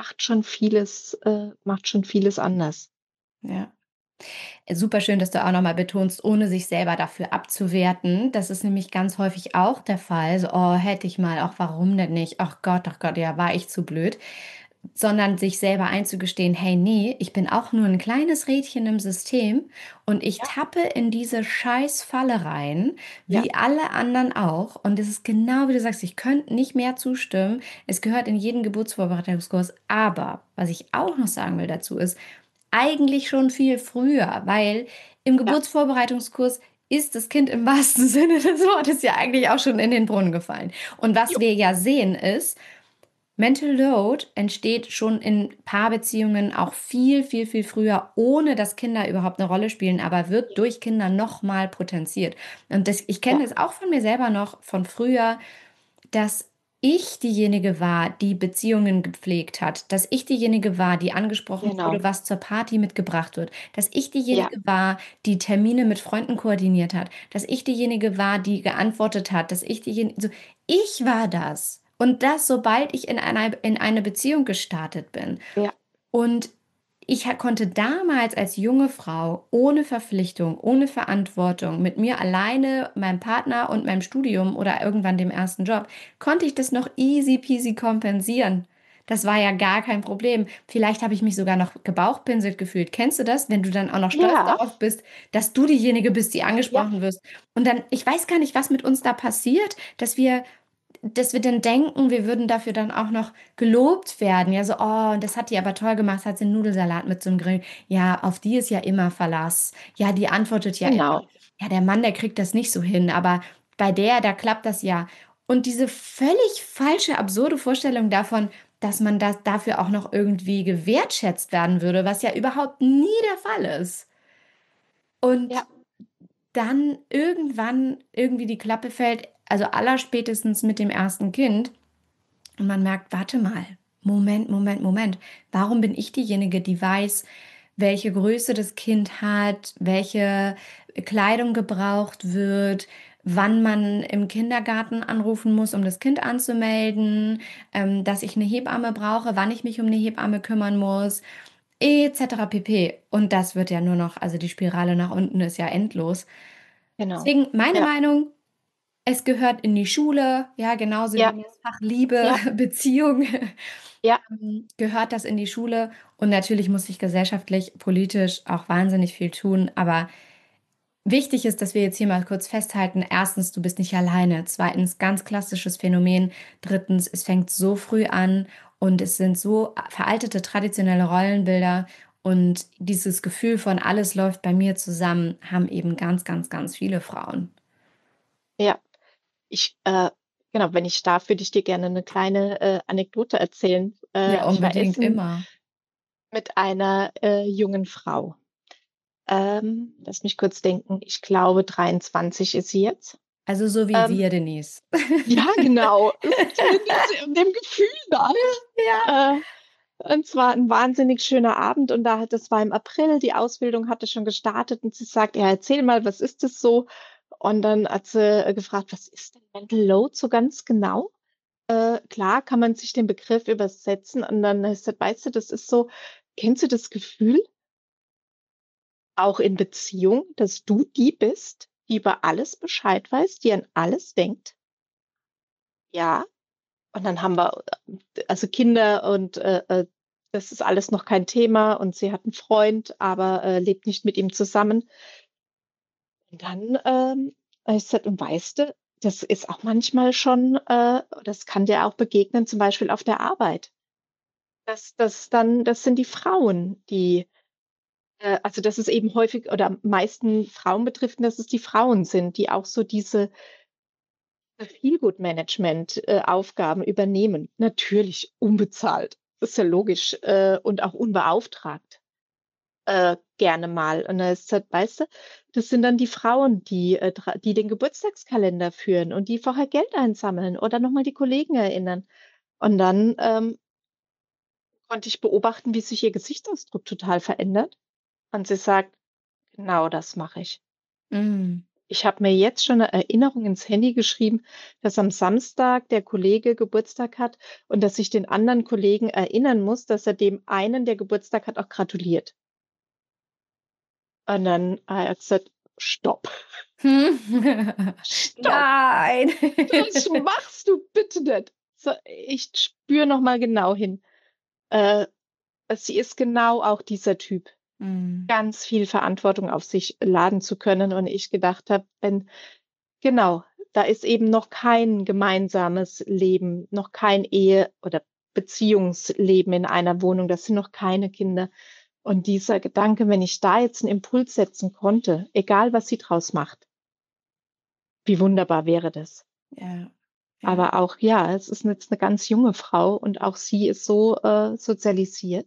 S2: macht schon vieles anders.
S1: Ja. Super schön, dass du auch noch mal betonst, ohne sich selber dafür abzuwerten. Das ist nämlich ganz häufig auch der Fall. So: „Oh, hätte ich mal. Ach, warum denn nicht? Ach Gott, ja, war ich zu blöd.“ Sondern sich selber einzugestehen: „Hey, nee, ich bin auch nur ein kleines Rädchen im System und ich
S2: Ja,
S1: tappe in diese Scheißfalle rein,
S2: ja,
S1: wie alle anderen auch.“ Und es ist genau wie du sagst, ich könnte nicht mehr zustimmen. Es gehört in jeden Geburtsvorbereitungskurs. Aber was ich auch noch sagen will dazu ist, eigentlich schon viel früher, weil im
S2: ja,
S1: Geburtsvorbereitungskurs ist das Kind im wahrsten Sinne des Wortes ja eigentlich auch schon in den Brunnen gefallen. Und was
S2: jo,
S1: wir ja sehen ist, Mental Load entsteht schon in Paarbeziehungen auch viel, viel, viel früher, ohne dass Kinder überhaupt eine Rolle spielen, aber wird
S2: ja,
S1: durch Kinder noch mal potenziert. Und das ich
S2: ja,
S1: kenne das auch von mir selber noch von früher, dass ich diejenige war, die Beziehungen gepflegt hat, dass ich diejenige war, die angesprochen wurde,
S2: genau.
S1: was zur Party mitgebracht wird, dass ich
S2: Ja,
S1: diejenige war, die Termine mit Freunden koordiniert hat, dass ich diejenige war, die geantwortet hat, dass ich diejenige so ich war das. Und das, sobald ich in eine Beziehung gestartet bin.
S2: ja,
S1: Und konnte damals als junge Frau ohne Verpflichtung, ohne Verantwortung, mit mir alleine, meinem Partner und meinem Studium oder irgendwann dem ersten Job, konnte ich das noch easy peasy kompensieren. Das war ja gar kein Problem. Vielleicht habe ich mich sogar noch gebauchpinselt gefühlt. Kennst du das, wenn du dann auch noch stolz
S2: ja,
S1: darauf bist, dass du diejenige bist, die
S2: ja,
S1: angesprochen wirst? Und dann, ich weiß gar nicht, was mit uns da passiert, dass wir dann denken, wir würden dafür dann auch noch gelobt werden. Ja, so: „Oh, und das hat die aber toll gemacht, hat sie 'n Nudelsalat mit so 'm Grill. Ja, auf die ist ja immer Verlass. Ja, die antwortet ja immer.
S2: genau.
S1: Ja, der Mann, der kriegt das nicht so hin, aber bei der, da klappt das ja.“ Und diese völlig falsche, absurde Vorstellung davon, dass man das dafür auch noch irgendwie gewertschätzt werden würde, was ja überhaupt nie der Fall ist. Und
S2: Ja,
S1: dann irgendwann irgendwie die Klappe fällt, also allerspätestens mit dem ersten Kind und man merkt: „Warte mal, Moment, Moment, Moment. Warum bin ich diejenige, die weiß, welche Größe das Kind hat, welche Kleidung gebraucht wird, wann man im Kindergarten anrufen muss, um das Kind anzumelden, dass ich eine Hebamme brauche, wann ich mich um eine Hebamme kümmern muss, et cetera pp.“ Und das wird ja nur noch, also die Spirale nach unten ist ja endlos.
S2: genau.
S1: Deswegen meine
S2: Ja,
S1: Meinung: Es gehört in die Schule, ja, genauso
S2: ja,
S1: wie das Fach Liebe,
S2: ja,
S1: Beziehung,
S2: ja,
S1: gehört das in die Schule. Und natürlich muss sich gesellschaftlich, politisch auch wahnsinnig viel tun. Aber wichtig ist, dass wir jetzt hier mal kurz festhalten: Erstens, du bist nicht alleine. Zweitens, ganz klassisches Phänomen. Drittens, es fängt so früh an und es sind so veraltete traditionelle Rollenbilder. Und dieses Gefühl von alles läuft bei mir zusammen, haben eben ganz, ganz, ganz viele Frauen.
S2: ja. Ich, genau, wenn ich darf, würde ich dir gerne eine kleine, Anekdote erzählen.
S1: Ja,
S2: Ich war
S1: unbedingt,
S2: essen
S1: immer.
S2: mit einer, jungen Frau. Lass mich kurz denken, ich glaube 23 ist sie jetzt.
S1: Also, so wie
S2: Ähm,
S1: wir, Denise.
S2: ja, genau, zumindest in dem Gefühl nach.
S1: Ja.
S2: Äh, und zwar ein wahnsinnig schöner Abend und das war im April, die Ausbildung hatte schon gestartet und sie sagt: „Ja, erzähl mal, was ist das so?“ Und dann hat sie, gefragt: „Was ist denn Mental Load so ganz genau?“ Klar kann man sich den Begriff übersetzen und dann habe ich gesagt: „Weißt du, das ist so, kennst du das Gefühl, auch in Beziehung, dass du die bist, die über alles Bescheid weiß, die an alles denkt?“ „Ja.“ Und dann haben wir, also Kinder und, das ist alles noch kein Thema und sie hat 'n Freund, aber, lebt nicht mit ihm zusammen. Und dann, habe ich gesagt: „Und weißt du, das ist auch manchmal schon, das kann dir auch begegnen, zum Beispiel auf der Arbeit. Das sind die Frauen, die also, dass es eben häufig oder am meisten Frauen betrifft und dass es die Frauen sind, die auch so diese Feelgood-Management, Aufgaben übernehmen. Natürlich unbezahlt, das ist ja logisch, und auch unbeauftragt, gerne mal. Und da ist halt, weißt du, das sind dann die Frauen, die den Geburtstagskalender führen und die vorher Geld einsammeln oder noch mal die Kollegen erinnern. Und dann, konnte ich beobachten, wie sich ihr Gesichtsausdruck total verändert. Und sie sagt: „Genau das mache ich.“
S1: Mhm.
S2: Ich habe mir jetzt schon 'ne Erinnerung ins Handy geschrieben, dass am Samstag der Kollege Geburtstag hat und dass ich den anderen Kollegen erinnern muss, dass er dem einen, der Geburtstag hat, auch gratuliert. Und dann hat er gesagt: „Stopp, stopp,
S1: Nein.
S2: das machst du bitte nicht.“ So, ich spüre noch mal genau hin. Äh, sie ist genau auch dieser Typ,
S1: Mhm.
S2: ganz viel Verantwortung auf sich laden zu können und ich gedacht habe, wenn genau, da ist eben noch kein gemeinsames Leben, noch kein Ehe oder Beziehungsleben in einer Wohnung, das sind noch keine Kinder. Und dieser Gedanke, wenn ich da jetzt 'n Impuls setzen konnte, egal was sie draus macht, wie wunderbar wäre das?
S1: Ja, ja.
S2: Aber auch ja, es ist jetzt 'ne ganz junge Frau und auch sie ist so, sozialisiert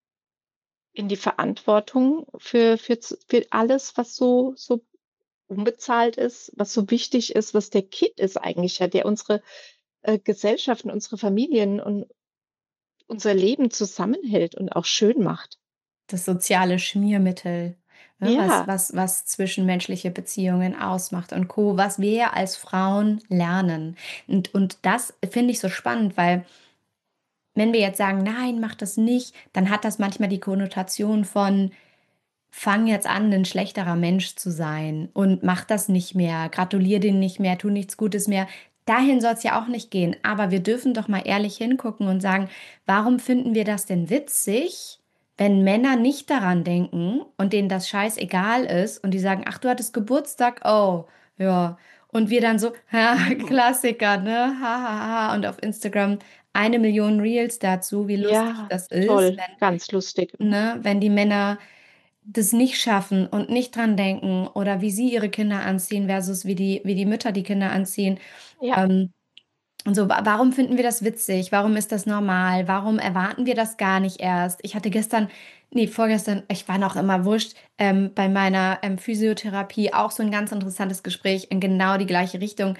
S2: in die Verantwortung für alles, was so unbezahlt ist, was so wichtig ist, was der Kit ist eigentlich ja, der unsere, Gesellschaften, unsere Familien und unser Leben zusammenhält und auch schön macht.
S1: Das soziale Schmiermittel, ne,
S2: Ja,
S1: was zwischenmenschliche Beziehungen ausmacht und Co., was wir als Frauen lernen. Und das finde ich so spannend, weil wenn wir jetzt sagen: „Nein, mach das nicht“, dann hat das manchmal die Konnotation von: „Fang jetzt an, ein schlechterer Mensch zu sein und mach das nicht mehr, gratulier denen nicht mehr, tu nichts Gutes mehr.“ Dahin soll es ja auch nicht gehen. Aber wir dürfen doch mal ehrlich hingucken und sagen: „Warum finden wir das denn witzig, wenn Männer nicht daran denken und denen das scheißegal ist und die sagen: ‚Ach, du hattest Geburtstag? Oh, ja.‘“ Und wir dann so: „Ja,
S2: mhm.
S1: Klassiker, ne? Ha, ha, ha.“ Und auf Instagram 1 Million Reels dazu, wie lustig
S2: Ja,
S1: das ist,
S2: toll, ganz lustig. Mhm.
S1: wenn die Männer das nicht schaffen und nicht dran denken oder wie sie ihre Kinder anziehen versus wie die Mütter die Kinder anziehen.
S2: Ja,
S1: Ähm, und so, warum finden wir das witzig? Warum ist das normal? Warum erwarten wir das gar nicht erst? Ich hatte gestern, nee, vorgestern, ich war noch immer wurscht, bei meiner Physiotherapie auch so ein ganz interessantes Gespräch in genau die gleiche Richtung,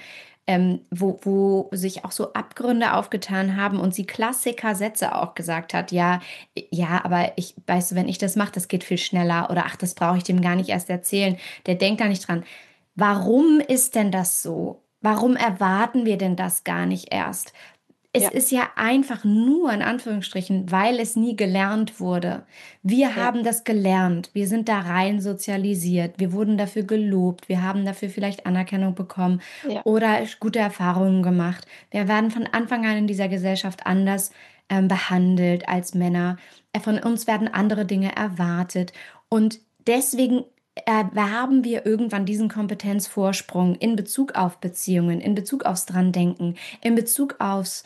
S1: wo sich auch so Abgründe aufgetan haben und sie Klassiker-Sätze auch gesagt hat. Ja, ja, aber weißt du, wenn ich das mache, das geht viel schneller oder ach, das brauche ich dem gar nicht erst erzählen. Der denkt da nicht dran. Warum ist denn das so? Warum erwarten wir denn das gar nicht erst? Es
S2: ja,
S1: ist ja einfach nur in Anführungsstrichen, weil es nie gelernt wurde. Wir
S2: ja,
S1: haben das gelernt. Wir sind da rein sozialisiert. Wir wurden dafür gelobt. Wir haben dafür vielleicht Anerkennung bekommen
S2: ja,
S1: oder gute Erfahrungen gemacht. Wir werden von Anfang an in dieser Gesellschaft anders behandelt als Männer. Von uns werden andere Dinge erwartet. Und deswegen erwerben wir irgendwann diesen Kompetenzvorsprung in Bezug auf Beziehungen, in Bezug aufs Dran-Denken, in Bezug aufs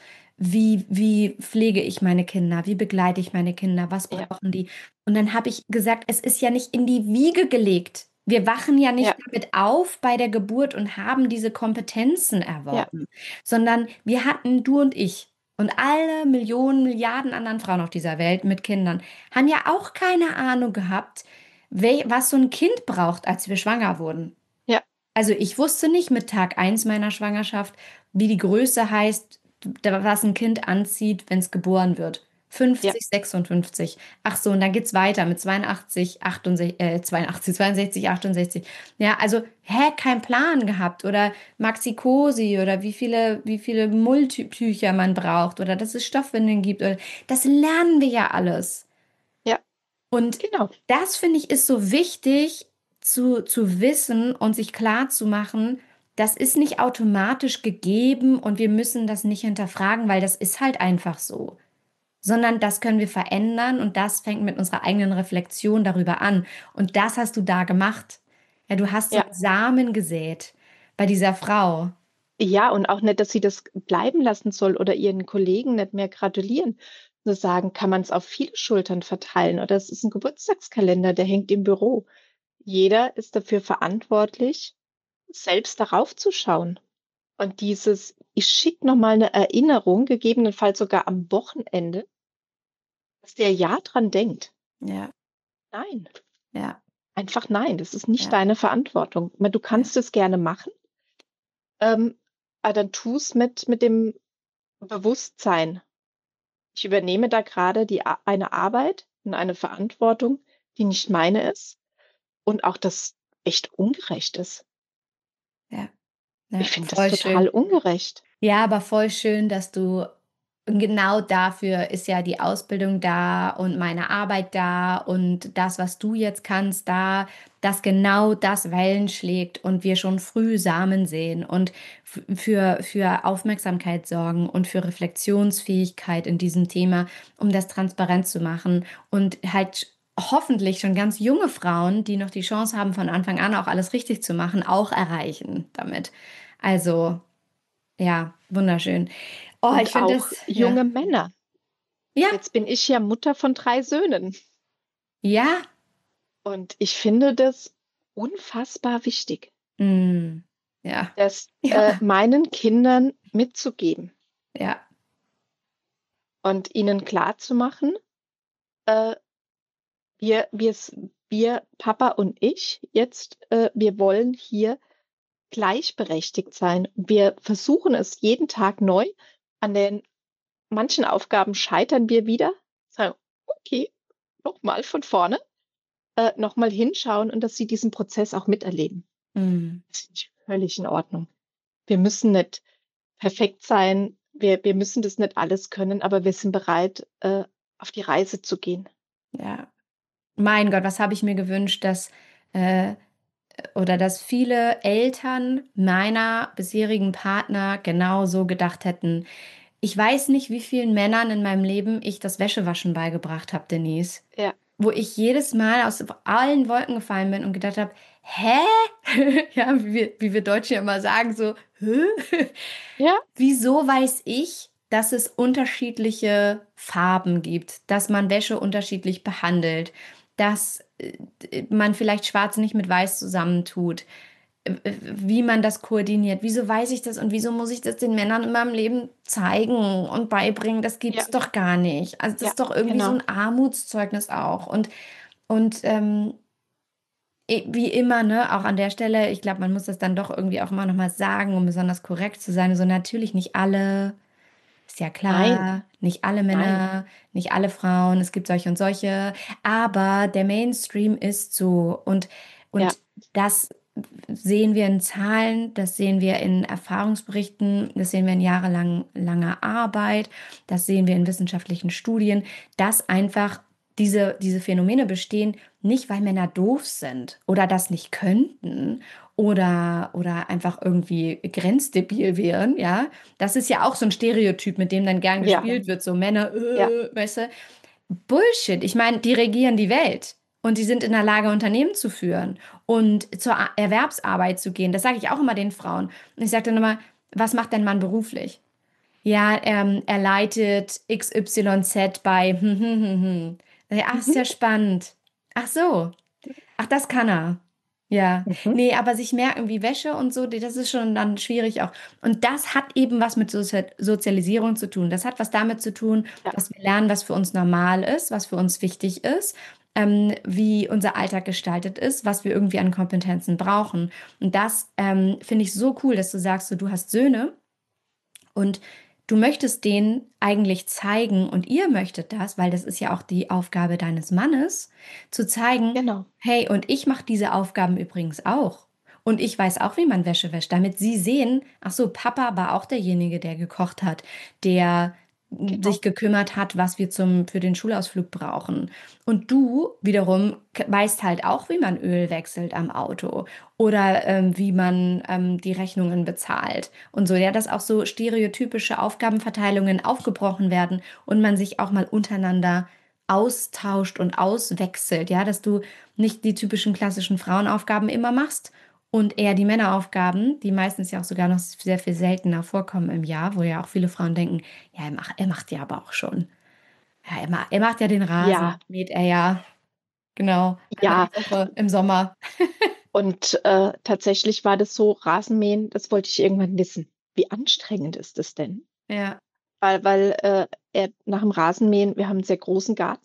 S1: wie pflege ich meine Kinder? Wie begleite ich meine Kinder? Was
S2: ja,
S1: brauchen die? Und dann habe ich gesagt, es ist ja nicht in die Wiege gelegt. Wir wachen ja nicht
S2: ja,
S1: damit auf bei der Geburt und haben diese Kompetenzen
S2: ja,
S1: erworben, sondern wir hatten, du und ich und alle Millionen, Milliarden anderen Frauen auf dieser Welt mit Kindern, haben ja auch keine Ahnung gehabt, was so ein Kind braucht, als wir schwanger wurden.
S2: ja,
S1: Also, ich wusste nicht mit Tag 1 meiner Schwangerschaft, wie die Größe heißt, was ein Kind anzieht, wenn es geboren wird.
S2: ja,
S1: 50, 56. Ach so, und dann geht's weiter mit 82, 82, 62, 68. Ja, also, kein Plan gehabt oder Maxi-Cosi oder wie viele Mulltücher man braucht oder dass es Stoffwindeln gibt oder das lernen wir ja alles.
S2: ja,
S1: Und
S2: genau.
S1: das finde ich ist so wichtig zu wissen und sich klar zu machen, das ist nicht automatisch gegeben und wir müssen das nicht hinterfragen, weil das ist halt einfach so. Sondern das können wir verändern und das fängt mit unserer eigenen Reflexion darüber an. Und das hast du da gemacht. Ja, du hast so
S2: Ja.
S1: einen Samen gesät bei dieser Frau.
S2: Ja, und auch nicht, dass sie das bleiben lassen soll oder ihren Kollegen nicht mehr gratulieren. Nur sagen, kann man es auf viele Schultern verteilen oder es ist ein Geburtstagskalender, der hängt im Büro. Jeder ist dafür verantwortlich, selbst darauf zu schauen. Und dieses ich schicke noch mal 'ne Erinnerung, gegebenenfalls sogar am Wochenende, dass der ja dran denkt.
S1: Ja,
S2: Nein,
S1: ja,
S2: einfach nein, das ist nicht
S1: ja,
S2: deine Verantwortung. Ich meine, du
S1: ja.
S2: kannst es gerne machen, ähm, aber dann tu's mit dem Bewusstsein. ich übernehme da gerade eine Arbeit und eine Verantwortung, die nicht meine ist und auch das echt ungerecht ist.
S1: Ja, ja,
S2: Ich finde das
S1: voll
S2: total
S1: schön.
S2: ungerecht.
S1: Ja, aber voll schön, dass du genau dafür ist ja die Ausbildung da und meine Arbeit da und das, was du jetzt kannst, da, dass genau das Wellen schlägt und wir schon früh Samen sehen und für Aufmerksamkeit sorgen und für Reflexionsfähigkeit in diesem Thema, um das transparent zu machen und halt hoffentlich schon ganz junge Frauen, die noch die Chance haben, von Anfang an auch alles richtig zu machen, auch erreichen damit. Also, ja, wunderschön. Oh, ich
S2: Und
S1: finde
S2: auch
S1: das, ja.
S2: junge Männer.
S1: Ja,
S2: Jetzt bin ich ja Mutter von 3 Söhnen
S1: ja,
S2: und ich finde das unfassbar wichtig,
S1: mm, ja,
S2: das,
S1: ja,
S2: meinen Kindern mitzugeben
S1: ja,
S2: und ihnen klarzumachen, äh, wir, Papa und ich jetzt, wir wollen hier gleichberechtigt sein. Wir versuchen es jeden Tag neu. An den manchen Aufgaben scheitern wir wieder, sagen: „Okay, noch mal von vorne, noch mal hinschauen“ und dass sie diesen Prozess auch miterleben.
S1: mm,
S2: Das finde ich völlig in Ordnung. Wir müssen nicht perfekt sein, wir müssen das nicht alles können, aber wir sind bereit, auf die Reise zu gehen.
S1: ja. Mein Gott, was habe ich mir gewünscht, dass, äh, oder dass viele Eltern meiner bisherigen Partner genau so gedacht hätten. Ich weiß nicht, wie vielen Männern in meinem Leben ich das Wäschewaschen beigebracht habe, Denise.
S2: Ja,
S1: Wo ich jedes Mal aus allen Wolken gefallen bin und gedacht habe: „Hä?“ Ja, wie wir Deutschen ja immer sagen, so: „Hä?
S2: ja,
S1: Wieso weiß ich, dass es unterschiedliche Farben gibt, dass man Wäsche unterschiedlich behandelt, dass, man vielleicht schwarz nicht mit weiß zusammentut, wie man das koordiniert. Wieso weiß ich das und wieso muss ich das den Männern in meinem Leben zeigen und beibringen? Das
S2: ja,
S1: gibt's doch gar nicht. Also, das
S2: ja,
S1: ist doch irgendwie so
S2: genau.
S1: ein Armutszeugnis auch. Und wie immer, ne, auch an der Stelle, ich glaube, man muss das dann doch irgendwie auch immer noch mal sagen, um besonders korrekt zu sein. So natürlich nicht alle, ist ja
S2: Nein,
S1: klar, nicht alle
S2: nein.
S1: Männer, nicht alle Frauen, es gibt solche und solche, aber der Mainstream ist so und
S2: Ja,
S1: das sehen wir in Zahlen, das sehen wir in Erfahrungsberichten, das sehen wir in jahrelang langer Arbeit, das sehen wir in wissenschaftlichen Studien, dass einfach diese Phänomene bestehen, nicht weil Männer doof sind oder das nicht könnten oder einfach irgendwie grenzdebil wären, ja. Das ist ja auch so ein Stereotyp, mit dem dann gern
S2: ja,
S1: gespielt wird, so Männer,
S2: ja,
S1: weißt du? Bullshit. Ich meine, die regieren die Welt und die sind in der Lage, Unternehmen zu führen und zur Erwerbsarbeit zu gehen. Das sage ich auch immer den Frauen. Und ich sage dann immer, was macht dein Mann beruflich? Ja, er leitet XYZ bei. Ja, ach, ist
S2: mhm,
S1: ja spannend. Ach so. Ach, das kann er. Ja.
S2: mhm,
S1: Nee, aber sich merken wie Wäsche und so, das ist schon dann schwierig auch. Und das hat eben was mit Sozialisierung zu tun. Das hat was damit zu tun,
S2: ja,
S1: dass wir lernen, was für uns normal ist, was für uns wichtig ist, wie unser Alltag gestaltet ist, was wir irgendwie an Kompetenzen brauchen. Und das finde ich so cool, dass du sagst, so, du hast Söhne. Und du möchtest denen eigentlich zeigen, und ihr möchtet das, weil das ist ja auch die Aufgabe deines Mannes, zu zeigen,
S2: genau.
S1: hey, und ich mache diese Aufgaben übrigens auch. Und ich weiß auch, wie man Wäsche wäscht, damit sie sehen, ach so, Papa war auch derjenige, der gekocht hat, der sich
S2: Genau.
S1: gekümmert hat, was wir für den Schulausflug brauchen. Und du wiederum weißt halt auch, wie man Öl wechselt am Auto oder wie man die Rechnungen bezahlt und so, ja, dass auch so stereotypische Aufgabenverteilungen aufgebrochen werden und man sich auch mal untereinander austauscht und auswechselt, ja, dass du nicht die typischen klassischen Frauenaufgaben immer machst und eher die Männeraufgaben, die meistens ja auch sogar noch sehr viel seltener vorkommen im Jahr, wo ja auch viele Frauen denken, ja, er macht ja aber auch schon. Ja, er macht ja den Rasen,
S2: Ja,
S1: mäht er ja, genau, einmal
S2: ja.
S1: die Woche im Sommer.
S2: Und, tatsächlich war das so, Rasenmähen, das wollte ich irgendwann wissen. Wie anstrengend ist das denn?
S1: Ja,
S2: Weil, er nach dem Rasenmähen, wir haben 'n sehr großen Garten,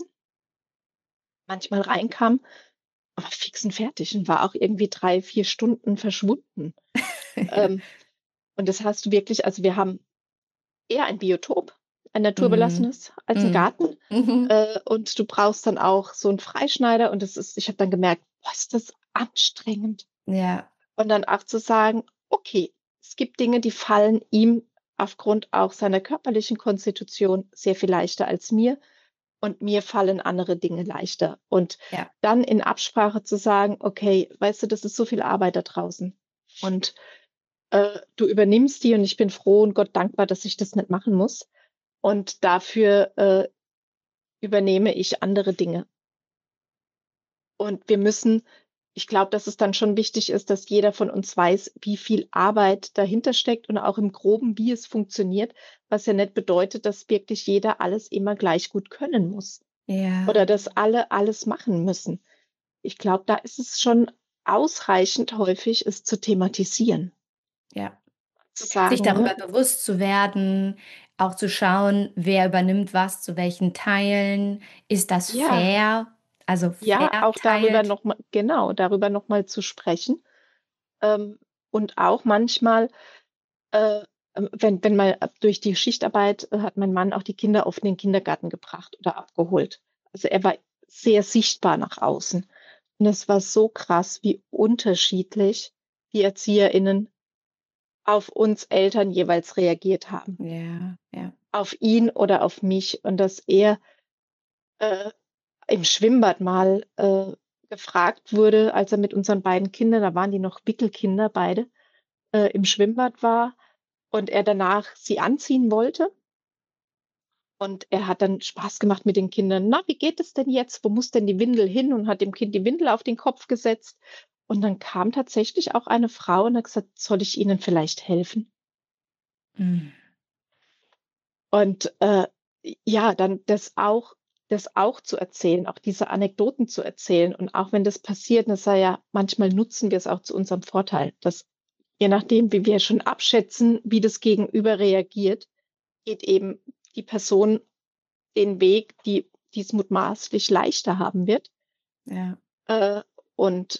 S2: manchmal reinkam, war fix und fertig und war auch irgendwie 3, 4 Stunden verschwunden.
S1: ja.
S2: Ähm, und das hast du wirklich, also, wir haben eher ein Biotop. ein
S1: Mhm.
S2: naturbelassenes, als 'n
S1: Mhm.
S2: Garten.
S1: Mhm.
S2: Und du brauchst dann auch so 'n Freischneider und ich habe dann gemerkt: „Boah, ist das anstrengend."
S1: Ja,
S2: Und dann auch zu sagen: „Okay, es gibt Dinge, die fallen ihm aufgrund auch seiner körperlichen Konstitution sehr viel leichter als mir und mir fallen andere Dinge leichter." Und
S1: ja,
S2: dann in Absprache zu sagen: „Okay, weißt du, das ist so viel Arbeit da draußen und, du übernimmst die und ich bin froh und Gott dankbar, dass ich das nicht machen muss. Und dafür, übernehme ich andere Dinge." Und ich glaube, dass es dann schon wichtig ist, dass jeder von uns weiß, wie viel Arbeit dahinter steckt und auch im Groben, wie es funktioniert, was ja nicht bedeutet, dass wirklich jeder alles immer gleich gut können muss oder
S1: ja,
S2: dass alle alles machen müssen. Ich glaube, da ist es schon ausreichend häufig, es zu thematisieren,
S1: ja.
S2: zu
S1: Sich
S2: sagen,
S1: darüber
S2: ne?
S1: bewusst zu werden, auch zu schauen, wer übernimmt was zu welchen Teilen. Ist das
S2: Ja,
S1: fair? Also
S2: ja, auch
S1: verteilt?
S2: darüber noch mal zu sprechen. Ähm, und auch manchmal, äh, wenn mal durch die Schichtarbeit, hat mein Mann auch die Kinder oft in den Kindergarten gebracht oder abgeholt. Also, er war sehr sichtbar nach außen. Und es war so krass, wie unterschiedlich die ErzieherInnen auf uns Eltern jeweils reagiert haben.
S1: Ja, ja.
S2: Auf ihn oder auf mich. Und dass er, äh, im Schwimmbad mal, gefragt wurde, als er mit unseren beiden Kindern, da waren die noch Wickelkinder beide, im Schwimmbad war und er danach sie anziehen wollte. Und er hat dann Spaß gemacht mit den Kindern. „Na, wie geht es denn jetzt? Wo muss denn die Windel hin?" Und hat dem Kind die Windel auf den Kopf gesetzt. Und dann kam tatsächlich auch eine Frau und hat gesagt: „Soll ich Ihnen vielleicht helfen?"
S1: Mhm.
S2: Und, ja, dann das auch zu erzählen, auch diese Anekdoten zu erzählen. Und auch wenn das passiert, das sei ja manchmal nutzen wir es auch zu unserem Vorteil, dass je nachdem, wie wir schon abschätzen, wie das Gegenüber reagiert, geht eben die Person den Weg, die es mutmaßlich leichter haben wird,
S1: Ja.
S2: äh, und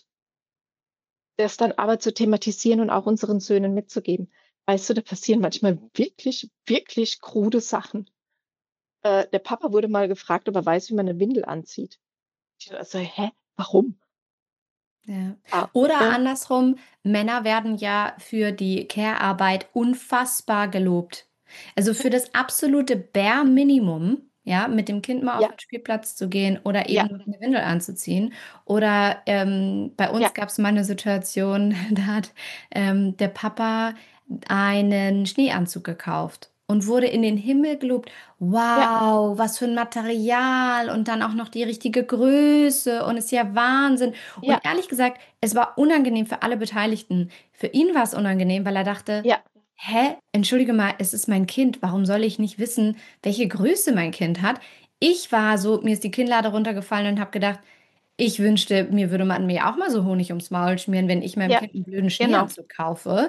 S2: das dann aber zu thematisieren und auch unseren Söhnen mitzugeben. Weißt du, da passieren manchmal wirklich, wirklich krude Sachen. Der Papa wurde mal gefragt, ob er weiß, wie man 'ne Windel anzieht. Ich so: „Hä, warum?"
S1: Ja.
S2: Ah,
S1: Oder
S2: ne?
S1: andersrum, Männer werden ja für die Care-Arbeit unfassbar gelobt. Also für das absolute Bare Minimum, ja, mit dem Kind mal auf
S2: Ja,
S1: den Spielplatz zu gehen oder
S2: ja,
S1: eben noch 'ne Windel anzuziehen. Oder, bei uns
S2: ja,
S1: gab's mal 'ne Situation, da hat, der Papa einen Schneeanzug gekauft und wurde in den Himmel gelobt.
S2: ja,
S1: „Wow, was für 'n Material und dann auch noch die richtige Größe und ist ja Wahnsinn.“
S2: ja,
S1: Und ehrlich gesagt, es war unangenehm für alle Beteiligten. Für ihn war es unangenehm, weil er dachte:
S2: ja,
S1: „Hä, entschuldige mal, es ist mein Kind. Warum soll ich nicht wissen, welche Größe mein Kind hat?“ Ich war so mir ist die Kinnlade runtergefallen und habe gedacht: „Ich wünschte, mir würde man mir auch mal so Honig ums Maul schmieren, wenn ich meinem
S2: ja,
S1: Kind 'n blöden
S2: genau.
S1: Schneeanzug kaufe.“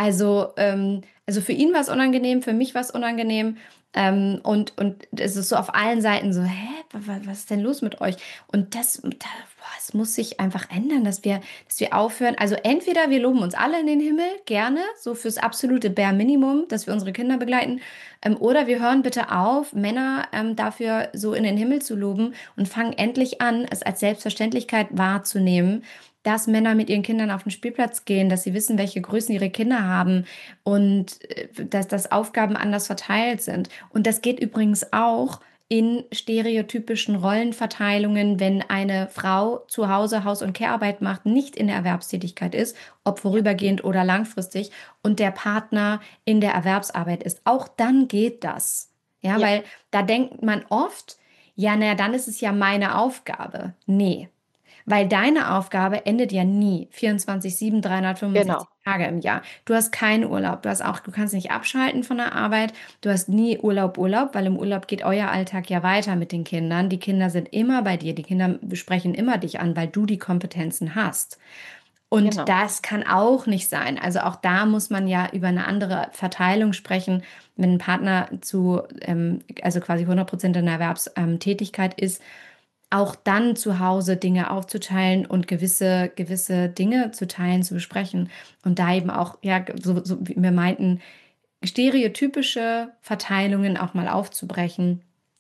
S1: Also, für ihn war's unangenehm, für mich war's unangenehm, und es ist so auf allen Seiten so: „Hä, wa was ist denn los mit euch?“ Und es muss sich einfach ändern, dass wir aufhören. Also, entweder wir loben uns alle in den Himmel, gerne, so fürs absolute Bare Minimum, dass wir unsere Kinder begleiten, oder wir hören bitte auf, Männer, dafür so in den Himmel zu loben und fangen endlich an, es als Selbstverständlichkeit wahrzunehmen, dass Männer mit ihren Kindern auf den Spielplatz gehen, dass sie wissen, welche Größen ihre Kinder haben und, dass Aufgaben anders verteilt sind. Und das geht übrigens auch in stereotypischen Rollenverteilungen, wenn eine Frau zu Hause Haus und Care-Arbeit macht, nicht in der Erwerbstätigkeit ist, ob
S2: Ja,
S1: vorübergehend oder langfristig, und der Partner in der Erwerbsarbeit ist. Auch dann geht das. Ja,
S2: ja,
S1: weil da denkt man oft: „Ja, na ja, dann ist es ja meine Aufgabe.“ Ne, weil deine Aufgabe endet ja nie 24/7, 365
S2: genau,
S1: Tage im Jahr. Du hast keinen Urlaub. Du kannst nicht abschalten von der Arbeit. Du hast nie Urlaub, weil im Urlaub geht euer Alltag ja weiter mit den Kindern. Die Kinder sind immer bei dir. Die Kinder sprechen immer dich an, weil du die Kompetenzen hast. Und
S2: genau.
S1: das kann auch nicht sein. Also auch da muss man ja über eine andere Verteilung sprechen. Wenn ein Partner also quasi 100% in der Erwerbstätigkeit ist, auch dann zu Hause Dinge aufzuteilen und gewisse Dinge zu teilen, zu besprechen und da eben auch, ja, so wie wir meinten, stereotypische Verteilungen auch mal aufzubrechen.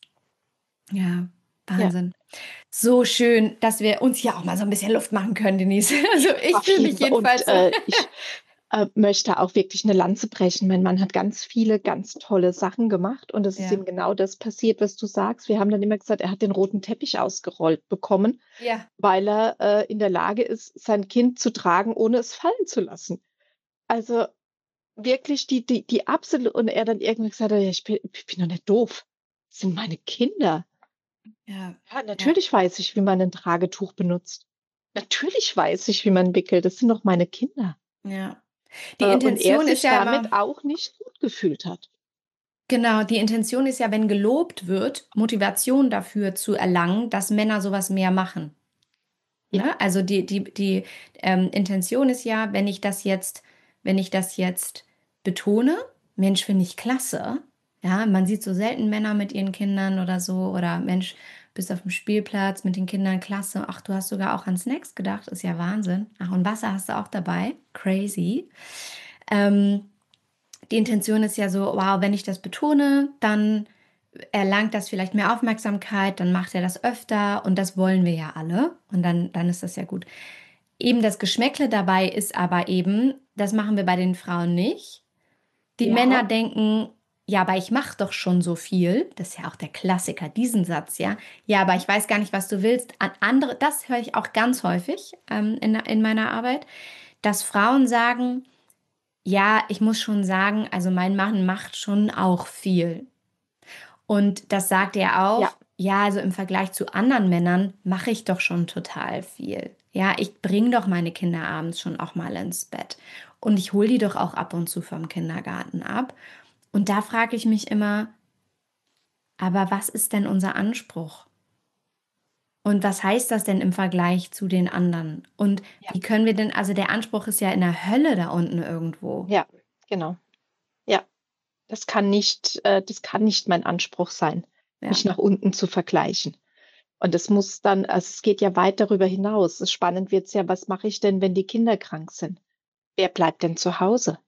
S1: Ja,
S2: Ja.
S1: Wahnsinn. So schön, dass wir uns hier auch mal so ein bisschen Luft machen können, Denise. Also, ich
S2: Auf
S1: fühle mich
S2: jeden Fall. Und
S1: jedenfalls so.
S2: ich möchte auch wirklich eine Lanze brechen. Mein Mann hat ganz viele ganz tolle Sachen gemacht und es ist
S1: Ja,
S2: ihm genau das passiert, was du sagst. Wir haben dann immer gesagt, er hat den roten Teppich ausgerollt bekommen,
S1: ja,
S2: weil er, in der Lage ist, sein Kind zu tragen, ohne es fallen zu lassen. Also, wirklich die absolu und er dann irgendwie gesagt hat: „Ja, ich bin doch nicht doof. Das sind meine Kinder.“
S1: ja,
S2: Ja,
S1: ja,
S2: natürlich weiß ich, wie man 'nen Tragetuch benutzt. Natürlich weiß ich, wie man wickelt. Das sind doch meine Kinder.
S1: ja. Die
S2: Und er
S1: Intention ist
S2: sich
S1: ja immer
S2: damit auch nicht gut gefühlt hat.
S1: genau, die Intention ist ja, wenn gelobt wird, Motivation dafür zu erlangen, dass Männer so was mehr machen,
S2: Ja,
S1: ne? Also, die Intention ist ja, wenn ich das jetzt betone: „Mensch, finde ich klasse.“ Ja, man sieht so selten Männer mit ihren Kindern oder so oder: „Mensch, bist aufm Spielplatz mit den Kindern, klasse. Ach, du hast sogar auch an Snacks gedacht, ist ja Wahnsinn. Ach, und Wasser hast du auch dabei, crazy.“ Ähm, Die Intention ist ja so: „Wow, wenn ich das betone, dann erlangt das vielleicht mehr Aufmerksamkeit, dann macht er das öfter und das wollen wir ja alle und dann ist das ja gut.“ Eben das Geschmäckle dabei ist aber eben, das machen wir bei den Frauen nicht. Die Männer
S2: ja,
S1: denken: „Ja, aber ich mache doch schon so viel.“ Das ist ja auch der Klassiker, diesen Satz, ja. „Ja, aber ich weiß gar nicht, was du willst.“ An andere das höre ich auch ganz häufig, in meiner Arbeit, dass Frauen sagen: „Ja, ich muss schon sagen, also mein Mann macht schon auch viel.“ Und das sagt er
S2: ja,
S1: auch: „Ja, also im Vergleich zu anderen Männern mache ich doch schon total viel. Ja, ich bringe doch meine Kinder abends schon auch mal ins Bett und ich hole die doch auch ab und zu vom Kindergarten ab.“ Und da frage ich mich immer: „Aber was ist denn unser Anspruch? Und was heißt das denn im Vergleich zu den anderen? Und
S2: ja,
S1: wie können wir denn, also der Anspruch ist ja in der Hölle da unten irgendwo.“
S2: ja, genau. Ja, das kann nicht mein Anspruch sein,
S1: Ja,
S2: mich nach unten zu vergleichen. Und es muss dann es geht ja weit darüber hinaus. Spannend wird's ja, was mache ich denn, wenn die Kinder krank sind? Wer bleibt denn zu Hause?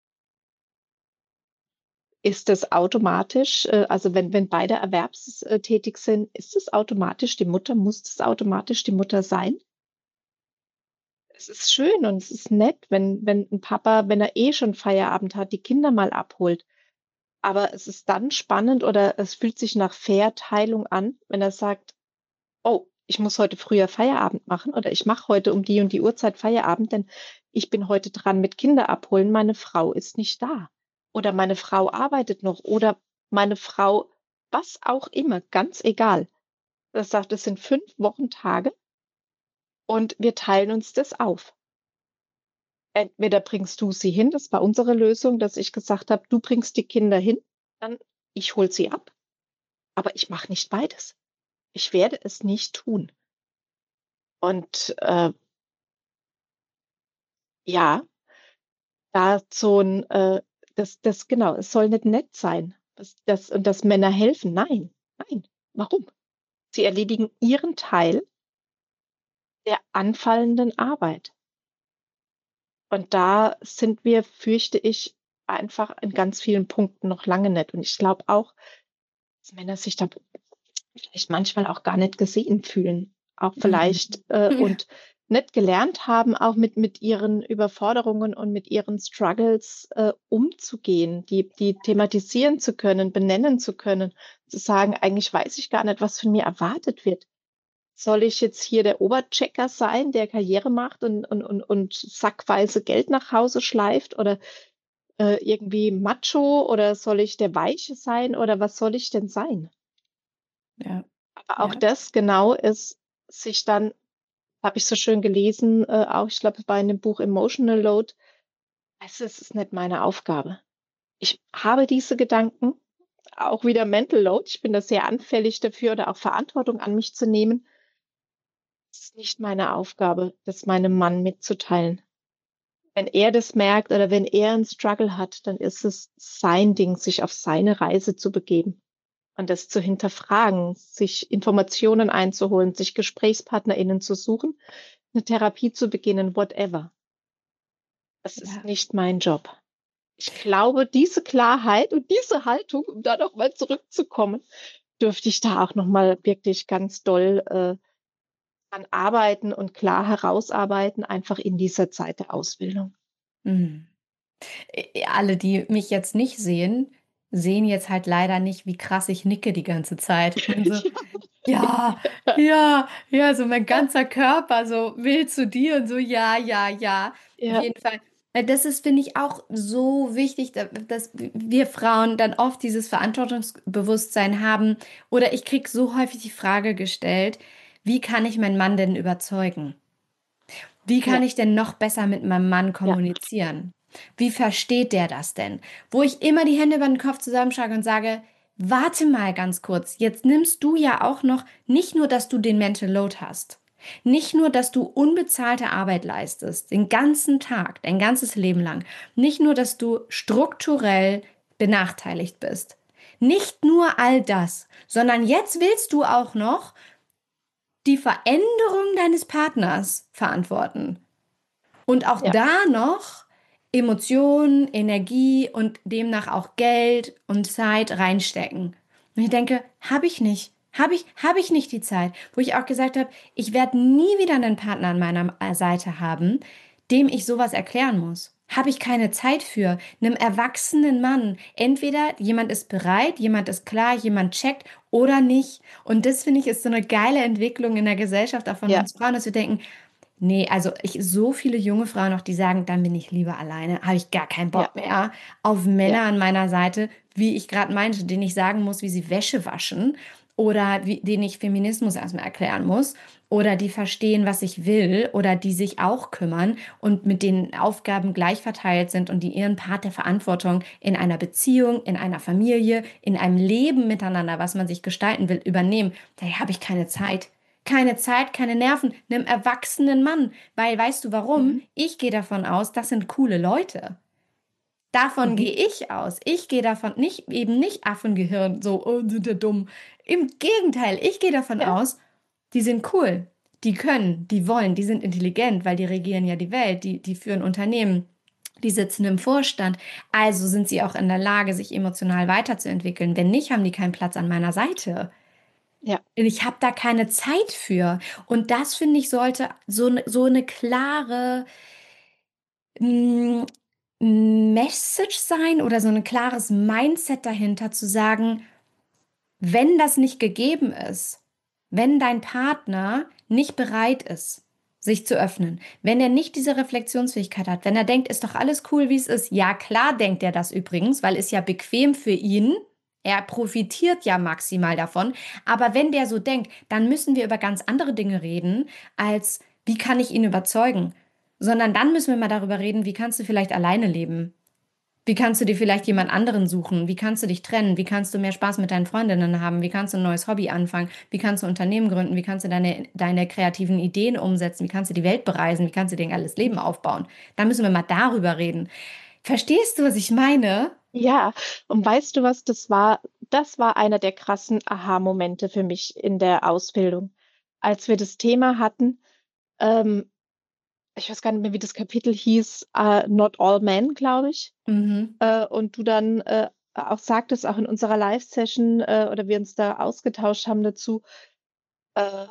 S2: Ist das automatisch also, wenn beide erwerbstätig sind, ist es automatisch die Mutter? Muss das automatisch die Mutter sein? Es ist schön und es ist nett, wenn 'n Papa, wenn er eh schon Feierabend hat, die Kinder mal abholt. Aber es ist dann spannend oder es fühlt sich nach Fair-Teilung an, wenn er sagt: „Oh, ich muss heute früher Feierabend machen oder ich mache heute um die und die Uhrzeit Feierabend, denn ich bin heute dran mit Kinder abholen. Meine Frau ist nicht da. Oder meine Frau arbeitet noch oder meine Frau“ was auch immer, ganz egal. Er sagt: „Es sind 5 Wochentage und wir teilen uns das auf. Entweder bringst du sie hin“, das war unsere Lösung, dass ich gesagt habe: „Du bringst die Kinder hin, dann ich hole sie ab, aber ich mache nicht beides. Ich werde es nicht tun.“ Und, ja, da so 'n, das genau, es soll nicht nett sein, dass Männer helfen. Nein, nein. Warum? Sie erledigen ihren Teil der anfallenden Arbeit. Und da sind wir, fürchte ich, einfach in ganz vielen Punkten noch lange nicht. Und ich glaube auch, dass Männer sich da vielleicht manchmal auch gar nicht gesehen fühlen, auch
S1: mhm.
S2: vielleicht,
S1: Ja,
S2: und nicht gelernt haben, auch mit ihren Überforderungen und mit ihren Struggles, umzugehen, die thematisieren zu können, benennen zu können, zu sagen: „Eigentlich weiß ich gar nicht, was von mir erwartet wird. Soll ich jetzt hier der Oberchecker sein, der Karriere macht und sackweise Geld nach Hause schleift oder, irgendwie Macho oder soll ich der Weiche sein oder was soll ich denn sein?“
S1: ja,
S2: Aber auch
S1: ja,
S2: das genau ist sich dann habe ich so schön gelesen, auch ich glaube bei dem Buch Emotional Load: „Es ist nicht meine Aufgabe. Ich habe diese Gedanken“, auch wieder Mental Load, ich bin da sehr anfällig dafür oder auch Verantwortung an mich zu nehmen. Es ist nicht meine Aufgabe, das meinem Mann mitzuteilen. Wenn er das merkt oder wenn er 'n Struggle hat, dann ist es sein Ding, sich auf seine Reise zu begeben und das zu hinterfragen, sich Informationen einzuholen, sich GesprächspartnerInnen zu suchen, 'ne Therapie zu beginnen, whatever. Es ist
S1: ja,
S2: nicht mein Job. Ich glaube, diese Klarheit und diese Haltung, um da noch mal zurückzukommen, dürfte ich da auch noch mal wirklich ganz doll, dran arbeiten und klar herausarbeiten, einfach in dieser Zeit der Ausbildung.
S1: Mhm. Alle, die mich jetzt nicht sehen, sehen jetzt halt leider nicht, wie krass ich nicke die ganze Zeit. Und so, ja, ja, ja, so mein
S2: Ja,
S1: ganzer Körper so will zu dir und so, ja, ja, ja, auf
S2: ja,
S1: jeden Fall. Das ist, finde ich, auch so wichtig, dass wir Frauen dann oft dieses Verantwortungsbewusstsein haben. Oder ich kriege so häufig die Frage gestellt, wie kann ich meinen Mann denn überzeugen? Wie kann
S2: ja,
S1: ich denn noch besser mit meinem Mann
S2: ja,
S1: kommunizieren? Wie versteht der das denn? Wo ich immer die Hände über den Kopf zusammenschlage und sage, warte mal ganz kurz, jetzt nimmst du ja auch noch nicht nur, dass du den Mental Load hast, nicht nur, dass du unbezahlte Arbeit leistest, den ganzen Tag, dein ganzes Leben lang, nicht nur, dass du strukturell benachteiligt bist, nicht nur all das, sondern jetzt willst du auch noch die Veränderung deines Partners verantworten. Und auch
S2: ja,
S1: da noch Emotionen, Energie und demnach auch Geld und Zeit reinstecken. Und ich denke, habe ich nicht. Habe ich nicht die Zeit, wo ich auch gesagt habe, ich werde nie wieder einen Partner an meiner Seite haben, dem ich sowas erklären muss. Habe ich keine Zeit für einem erwachsenen Mann. Entweder jemand ist bereit, jemand ist klar, jemand checkt oder nicht. Und das finde ich ist so eine geile Entwicklung in der Gesellschaft auch von
S2: ja,
S1: uns Frauen, dass wir denken, nee, also so viele junge Frauen noch, die sagen, dann bin ich lieber alleine, habe ich gar keinen
S2: ja,
S1: Bock mehr auf
S2: ja,
S1: Männer an meiner Seite, wie ich gerade meinte, denen ich sagen muss, wie sie Wäsche waschen oder denen ich Feminismus erstmal erklären muss oder die verstehen, was ich will oder die sich auch kümmern und mit den Aufgaben gleich verteilt sind und die ihren Part der Verantwortung in einer Beziehung, in einer Familie, in einem Leben miteinander, was man sich gestalten will, übernehmen. Da habe ich keine Zeit. Keine Zeit, keine Nerven, einem erwachsenen Mann. Weil, weißt du warum?
S2: mhm,
S1: Ich gehe davon aus, das sind coole Leute. Davon
S2: mhm,
S1: gehe ich aus. Ich gehe davon nicht, eben nicht Affengehirn, so, oh, sind ja dumm. Im Gegenteil, ich gehe davon
S2: ja,
S1: aus, die sind cool. Die können, die wollen, die sind intelligent, weil die regieren ja die Welt, die führen Unternehmen. Die sitzen im Vorstand, also sind sie auch in der Lage, sich emotional weiterzuentwickeln. Wenn nicht, haben die keinen Platz an meiner Seite.
S2: ja,
S1: Ich habe da keine Zeit für. Und das, finde ich, sollte so eine klare mm, Message sein oder so ein klares Mindset dahinter zu sagen, wenn das nicht gegeben ist, wenn dein Partner nicht bereit ist, sich zu öffnen, wenn er nicht diese Reflexionsfähigkeit hat, wenn er denkt, ist doch alles cool, wie es ist. Ja, klar denkt er das übrigens, weil es ja bequem für ihn. Er profitiert ja maximal davon. Aber wenn der so denkt, dann müssen wir über ganz andere Dinge reden, als wie kann ich ihn überzeugen, sondern dann müssen wir mal darüber reden, wie kannst du vielleicht alleine leben? Wie kannst du dir vielleicht
S2: mhm,
S1: jemand anderen suchen? Wie kannst du dich trennen? Wie kannst du mehr Spaß mit deinen Freundinnen haben? Wie kannst du ein neues Hobby anfangen? Wie kannst du Unternehmen gründen? Wie kannst du deine kreativen Ideen umsetzen? Wie kannst du die Welt bereisen? Wie kannst du dir ein geiles Leben aufbauen? Da müssen wir mal darüber reden. Verstehst du, was ich meine?
S2: ja. Und weißt du was, das war einer der krassen Aha-Momente für mich in der Ausbildung. Als wir das Thema hatten, ähm, ich weiß gar nicht mehr, wie das Kapitel hieß, „Not All Men", glaube ich,
S1: Mhm.
S2: und du dann, auch sagtest, auch in unserer Live-Session, oder wir uns da ausgetauscht haben dazu, äh,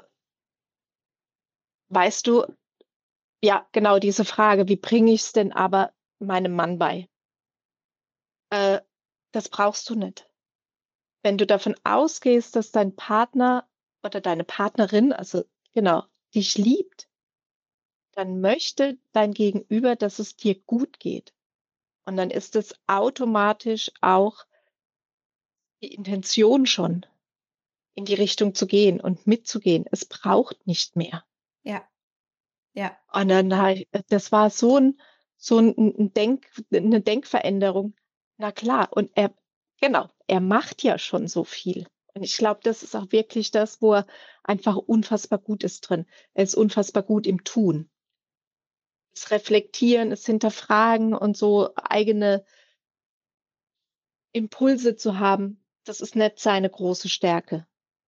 S2: weißt du, ja, genau diese Frage: „Wie bringe ich's denn aber meinem Mann bei?" Äh, Das brauchst du nicht. Wenn du davon ausgehst, dass dein Partner oder deine Partnerin, also genau, dich liebt, dann möchte dein Gegenüber, dass es dir gut geht. Und dann ist es automatisch auch die Intention schon, in die Richtung zu gehen und mitzugehen. Es braucht nicht mehr.
S1: Ja, ja.
S2: Und dann das war so 'n Denk 'ne Denkveränderung. Na klar, und er macht ja schon so viel. Und ich glaube, das ist auch wirklich das, wo er einfach unfassbar gut ist drin. Er ist unfassbar gut im Tun. Das Reflektieren, das Hinterfragen und so eigene Impulse zu haben, das ist nicht seine große Stärke,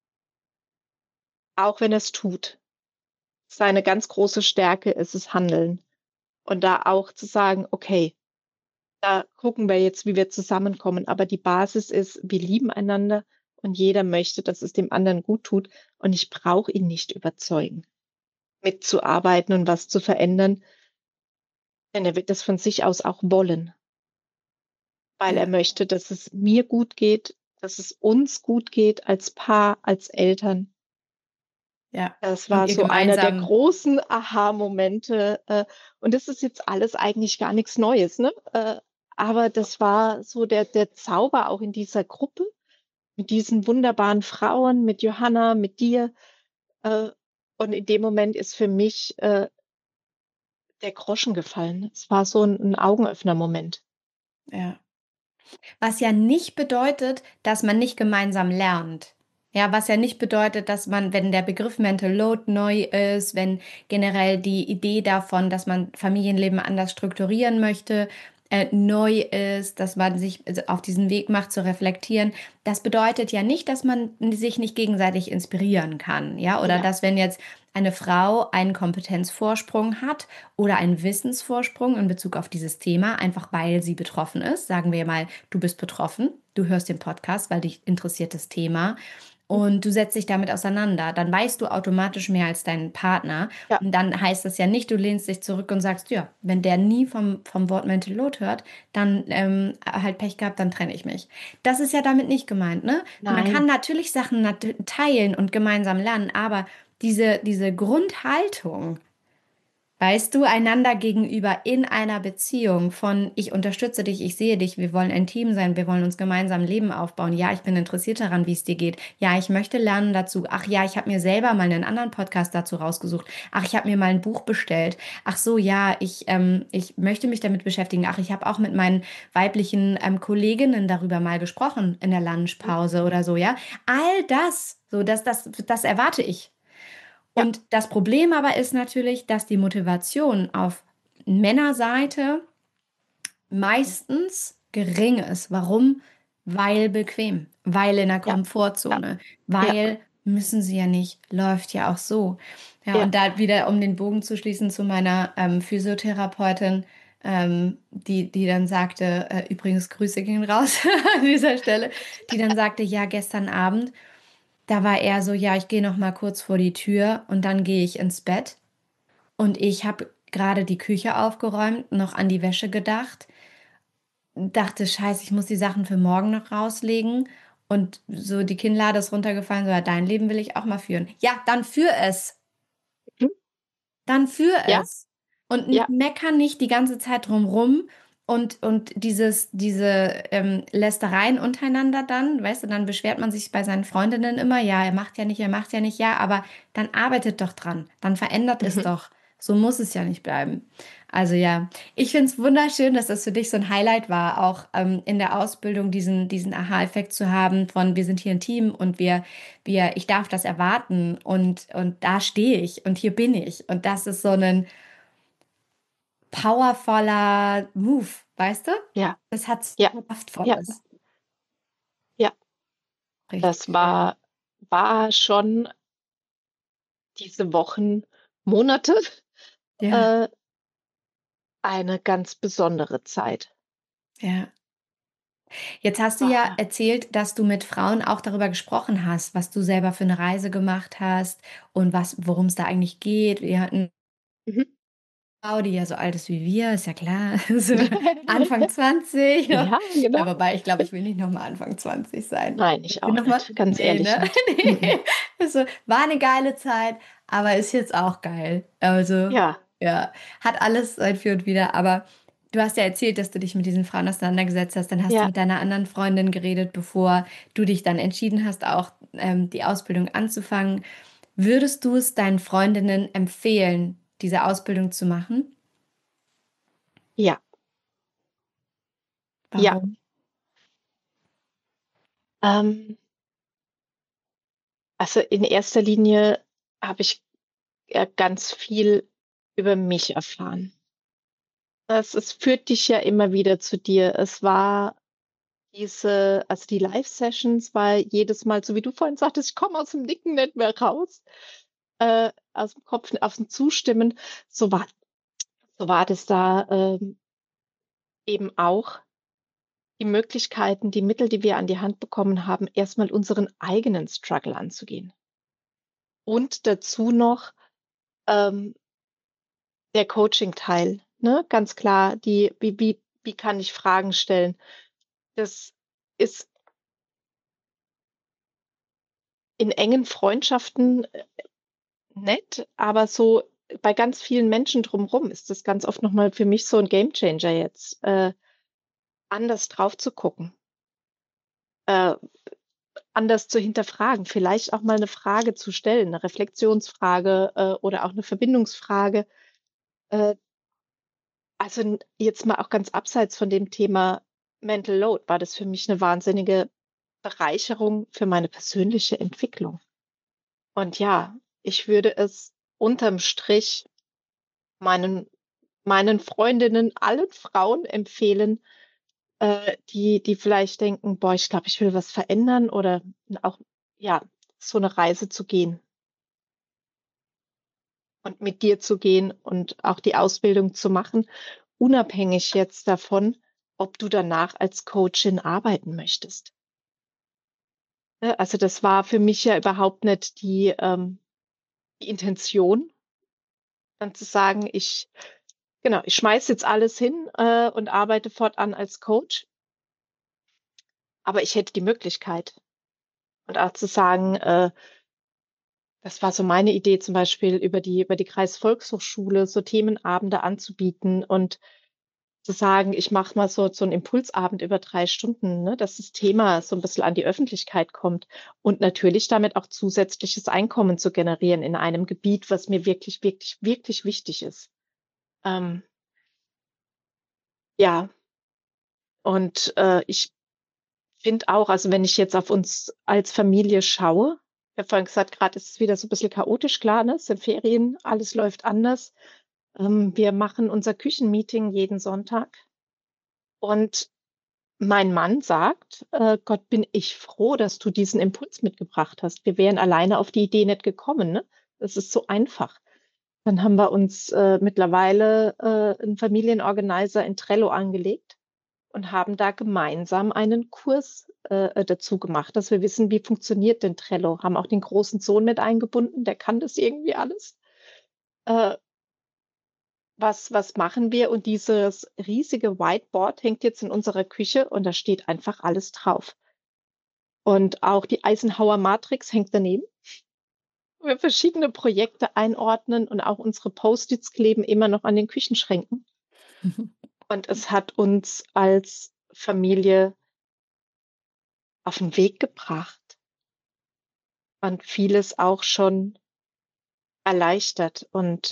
S2: auch wenn er's tut. Seine ganz große Stärke ist es Handeln und da auch zu sagen: „Okay, da gucken wir jetzt, wie wir zusammenkommen. Aber die Basis ist, wir lieben einander und jeder möchte, dass es dem anderen gut tut. Und ich brauche ihn nicht überzeugen, mitzuarbeiten und was zu verändern, denn er wird das von sich aus auch wollen, weil er
S1: Ja,
S2: möchte, dass es mir gut geht, dass es uns gut geht als Paar, als Eltern.
S1: ja.
S2: Das
S1: Und
S2: war
S1: ihr
S2: so einer der
S1: gemeinsam,
S2: großen Aha-Momente, und das ist jetzt alles eigentlich gar nichts Neues, ne? Aber das war so der Zauber auch in dieser Gruppe mit diesen wunderbaren Frauen, mit Johanna, mit dir. Äh, und in dem Moment ist für mich, der Groschen gefallen. Es war so 'n Augenöffner-Moment.
S1: ja. Was ja nicht bedeutet, dass man nicht gemeinsam lernt. Ja, was ja nicht bedeutet, dass man, wenn der Begriff Mental Load neu ist, wenn generell die Idee davon, dass man Familienleben anders strukturieren möchte, neu ist, dass man sich also auf diesen Weg macht zu reflektieren. Das bedeutet ja nicht, dass man sich nicht gegenseitig inspirieren kann, ja, oder
S2: Ja,
S1: dass wenn jetzt eine Frau einen Kompetenzvorsprung hat oder einen Wissensvorsprung in Bezug auf dieses Thema, einfach weil sie betroffen ist. Sagen wir mal, du bist betroffen, du hörst den Podcast, weil dich interessiert das Thema
S2: mhm,
S1: und du setzt dich damit auseinander. Dann weißt du automatisch mehr als dein Partner.
S2: ja,
S1: Und dann heißt das ja nicht, du lehnst dich zurück und sagst, ja, wenn der nie vom Wort Mental Load hört, dann halt Pech gehabt, dann trenne ich mich. Das ist ja damit nicht gemeint, ne? Man kann
S2: nein,
S1: natürlich Sachen teilen und gemeinsam lernen, aber diese Grundhaltung, weißt du, einander gegenüber in einer Beziehung von ich unterstütze dich, ich sehe dich, wir wollen ein Team sein, wir wollen uns gemeinsam ein Leben aufbauen. Ja, ich bin interessiert daran, wie es dir geht. Ja, ich möchte lernen dazu. Ach ja, ich habe mir selber mal einen anderen Podcast dazu rausgesucht. Ach, ich habe mir mal ein Buch bestellt. Ach so, ja, ich möchte mich damit beschäftigen. Ach, ich habe auch mit meinen weiblichen Kolleginnen darüber mal gesprochen in der
S2: mhm,
S1: Lunchpause oder so, ja. All das, so, das erwarte ich.
S2: ja,
S1: Und das Problem aber ist natürlich, dass die Motivation auf Männerseite
S2: mhm,
S1: meistens gering ist. Warum? Weil bequem, weil in der
S2: ja, ja,
S1: Komfortzone,
S2: ja,
S1: weil müssen sie ja nicht, läuft ja auch so. Ja,
S2: ja,
S1: und da wieder, um den Bogen zu schließen zu meiner Physiotherapeutin, die dann sagte, übrigens Grüße gehen raus an dieser Stelle, die dann sagte, ja, gestern Abend, da war er so, ja, ich gehe noch mal kurz vor die Tür und dann gehe ich ins Bett. Und ich habe gerade die Küche aufgeräumt, noch an die Wäsche gedacht, dachte, scheiße, ich muss die Sachen für morgen noch rauslegen. Und so die Kinnlade ist runtergefallen, so, ja, dein Leben will ich auch mal führen. Ja, dann führ es.
S2: mhm,
S1: Dann führ
S2: ja,
S1: es. Und
S2: ja,
S1: mecker nicht die ganze Zeit drumrum und diese Lästereien untereinander dann, weißt du, dann beschwert man sich bei seinen Freundinnen immer, ja, er macht ja nicht, ja, aber dann arbeitet doch dran, dann verändert es
S2: mhm,
S1: doch. So muss es ja nicht bleiben. Also ja, ich finde es wunderschön, dass das für dich so ein Highlight war, auch in der Ausbildung diesen Aha-Effekt zu haben von wir sind hier ein Team und ich darf das erwarten und da stehe ich und hier bin ich. Und das ist so ein powervoller Move, weißt du?
S2: ja,
S1: Das hat so
S2: ja,
S1: was
S2: ja,
S1: Kraftvolles.
S2: ja.
S1: Richtig
S2: Das
S1: schön.
S2: war schon diese Wochen, Monate,
S1: Ja,
S2: äh, eine ganz besondere Zeit.
S1: ja. Jetzt hast du ja
S2: War
S1: erzählt, dass du mit Frauen auch darüber gesprochen hast, was du selber für eine Reise gemacht hast und worum es da eigentlich geht. Wir hatten
S2: mhm.
S1: Frau, die ja so alt ist wie wir, ist ja klar, so Anfang 20. Ja,
S2: Ja, genau.
S1: wobei ich glaube, ich will nicht noch mal Anfang 20 sein.
S2: Nein,
S1: Ich
S2: ich
S1: bin
S2: auch
S1: noch mal,
S2: nicht, ganz
S1: nee,
S2: ehrlich
S1: ne?
S2: nicht.
S1: Nee.
S2: Mhm.
S1: Also, war eine geile Zeit, aber ist jetzt auch geil. Also,
S2: Ja,
S1: ja, hat alles sein Für und Wider, aber du hast ja erzählt, dass du dich mit diesen Frauen auseinandergesetzt hast. Dann hast du
S2: ja,
S1: mit deiner anderen Freundin geredet, bevor du dich dann entschieden hast, auch die Ausbildung anzufangen. Würdest du es deinen Freundinnen empfehlen, diese Ausbildung zu machen?
S2: ja, ja.
S1: Warum?
S2: Ähm, also, in erster Linie habe ich, ganz viel über mich erfahren. Es führt dich ja immer wieder zu dir. Es war die Live-Sessions war jedes Mal, so wie du vorhin sagtest: „Ich komme aus'm Nicken nicht mehr raus, aus'm Kopf, aus'm Zustimmen." So war das da, eben auch. die Möglichkeiten, die Mittel, die wir an die Hand bekommen haben, erstmal unseren eigenen Struggle anzugehen. Und dazu noch, ähm, der Coaching-Teil, ne? Ganz klar, wie kann ich Fragen stellen? Das ist in engen Freundschaften, nett, aber so bei ganz vielen Menschen drumrum ist das ganz oft noch mal für mich so 'n Gamechanger jetzt, anders drauf zu gucken, äh, anders zu hinterfragen, vielleicht auch mal 'ne Frage zu stellen, 'ne Reflexionsfrage, oder auch 'ne Verbindungsfrage. Äh, also, jetzt mal auch ganz abseits von dem Thema Mental Load war das für mich 'ne wahnsinnige Bereicherung für meine persönliche Entwicklung. Und ja, ich würde es unterm Strich meinen meinen Freundinnen, allen Frauen empfehlen, die vielleicht denken: „Boah, ich glaube, ich will was verändern“, oder auch, ja, so 'ne Reise zu gehen und mit dir zu gehen und auch die Ausbildung zu machen, unabhängig jetzt davon, ob du danach als Coachin arbeiten möchtest. Ne, also, das war für mich ja überhaupt nicht die Intention, dann zu sagen: Ich schmeiße jetzt alles hin, und arbeite fortan als Coach, aber ich hätte die Möglichkeit. Und auch zu sagen, das war so meine Idee zum Beispiel über die Kreisvolkshochschule so Themenabende anzubieten und zu sagen, ich mache mal so 'n Impulsabend über 3 Stunden, ne, dass das Thema so 'n bisschen an die Öffentlichkeit kommt und natürlich damit auch zusätzliches Einkommen zu generieren in einem Gebiet, was mir wirklich, wirklich, wirklich wichtig ist. Ähm, ja, und, ich finde auch, also, wenn ich jetzt auf uns als Familie schaue, ich habe vorhin gesagt, grad ist es wieder so 'n bisschen chaotisch, klar, ne? Es sind Ferien, alles läuft anders. Wir machen unser Küchenmeeting jeden Sonntag und mein Mann sagt: „Gott, bin ich froh, dass du diesen Impuls mitgebracht hast. Wir wären alleine auf die Idee nicht gekommen, ne? Das ist so einfach.“ Dann haben wir uns, mittlerweile, 'n Familienorganizer in Trello angelegt und haben da gemeinsam einen Kurs, dazu gemacht, dass wir wissen, wie funktioniert denn Trello. Haben auch den großen Sohn mit eingebunden, der kann das irgendwie alles. Äh, was machen wir? Und dieses riesige Whiteboard hängt jetzt in unserer Küche und da steht einfach alles drauf. Und auch die Eisenhower Matrix hängt daneben, wo wir verschiedene Projekte einordnen und auch unsere Post-its kleben immer noch an den Küchenschränken. Und es hat uns als Familie auf 'n Weg gebracht und vieles auch schon erleichtert. Und,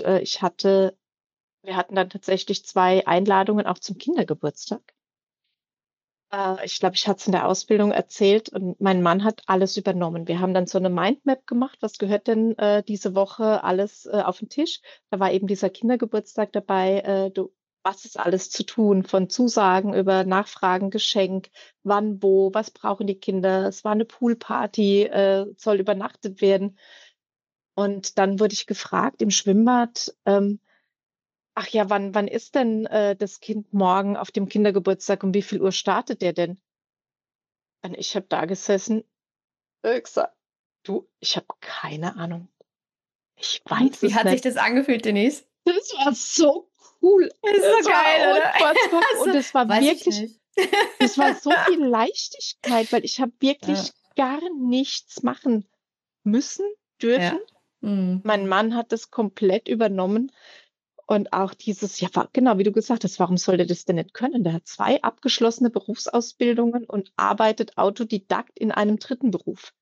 S2: wir hatten dann tatsächlich 2 Einladungen auch zum Kindergeburtstag. Ich glaube, ich hatte es in der Ausbildung erzählt und mein Mann hat alles übernommen. Wir haben dann so 'ne Mindmap gemacht, was gehört denn, diese Woche alles, auf 'n Tisch? Da war eben dieser Kindergeburtstag dabei, du was ist alles zu tun, von Zusagen über Nachfragen, Geschenk, wann, wo, was brauchen die Kinder? Es war 'ne Poolparty, soll übernachtet werden. Und dann wurde ich gefragt im Schwimmbad, „Ach ja, wann ist denn, das Kind morgen auf dem Kindergeburtstag? Um wie viel Uhr startet der denn?“ Und ich habe da gesessen, gesagt: „Du, ich habe keine Ahnung. Ich
S1: Und
S2: weiß
S1: wie
S2: es
S1: hat sich
S2: nicht.“
S1: das angefühlt, Denise?
S2: Das war so cool.
S1: Ist
S2: Das
S1: so
S2: war
S1: geil, oder?
S2: unfassbar
S1: Also,
S2: und es war
S1: weiß ich
S2: wirklich
S1: nicht.
S2: das war so viel Leichtigkeit, weil ich habe
S1: Ja,
S2: wirklich gar nichts machen müssen, dürfen.
S1: ja. Mhm.
S2: Mein Mann hat das komplett übernommen und auch dieses ja, genau, wie du gesagt hast, warum soll der das denn nicht können? Der hat 2 abgeschlossene Berufsausbildungen und arbeitet Autodidakt in einem dritten Beruf.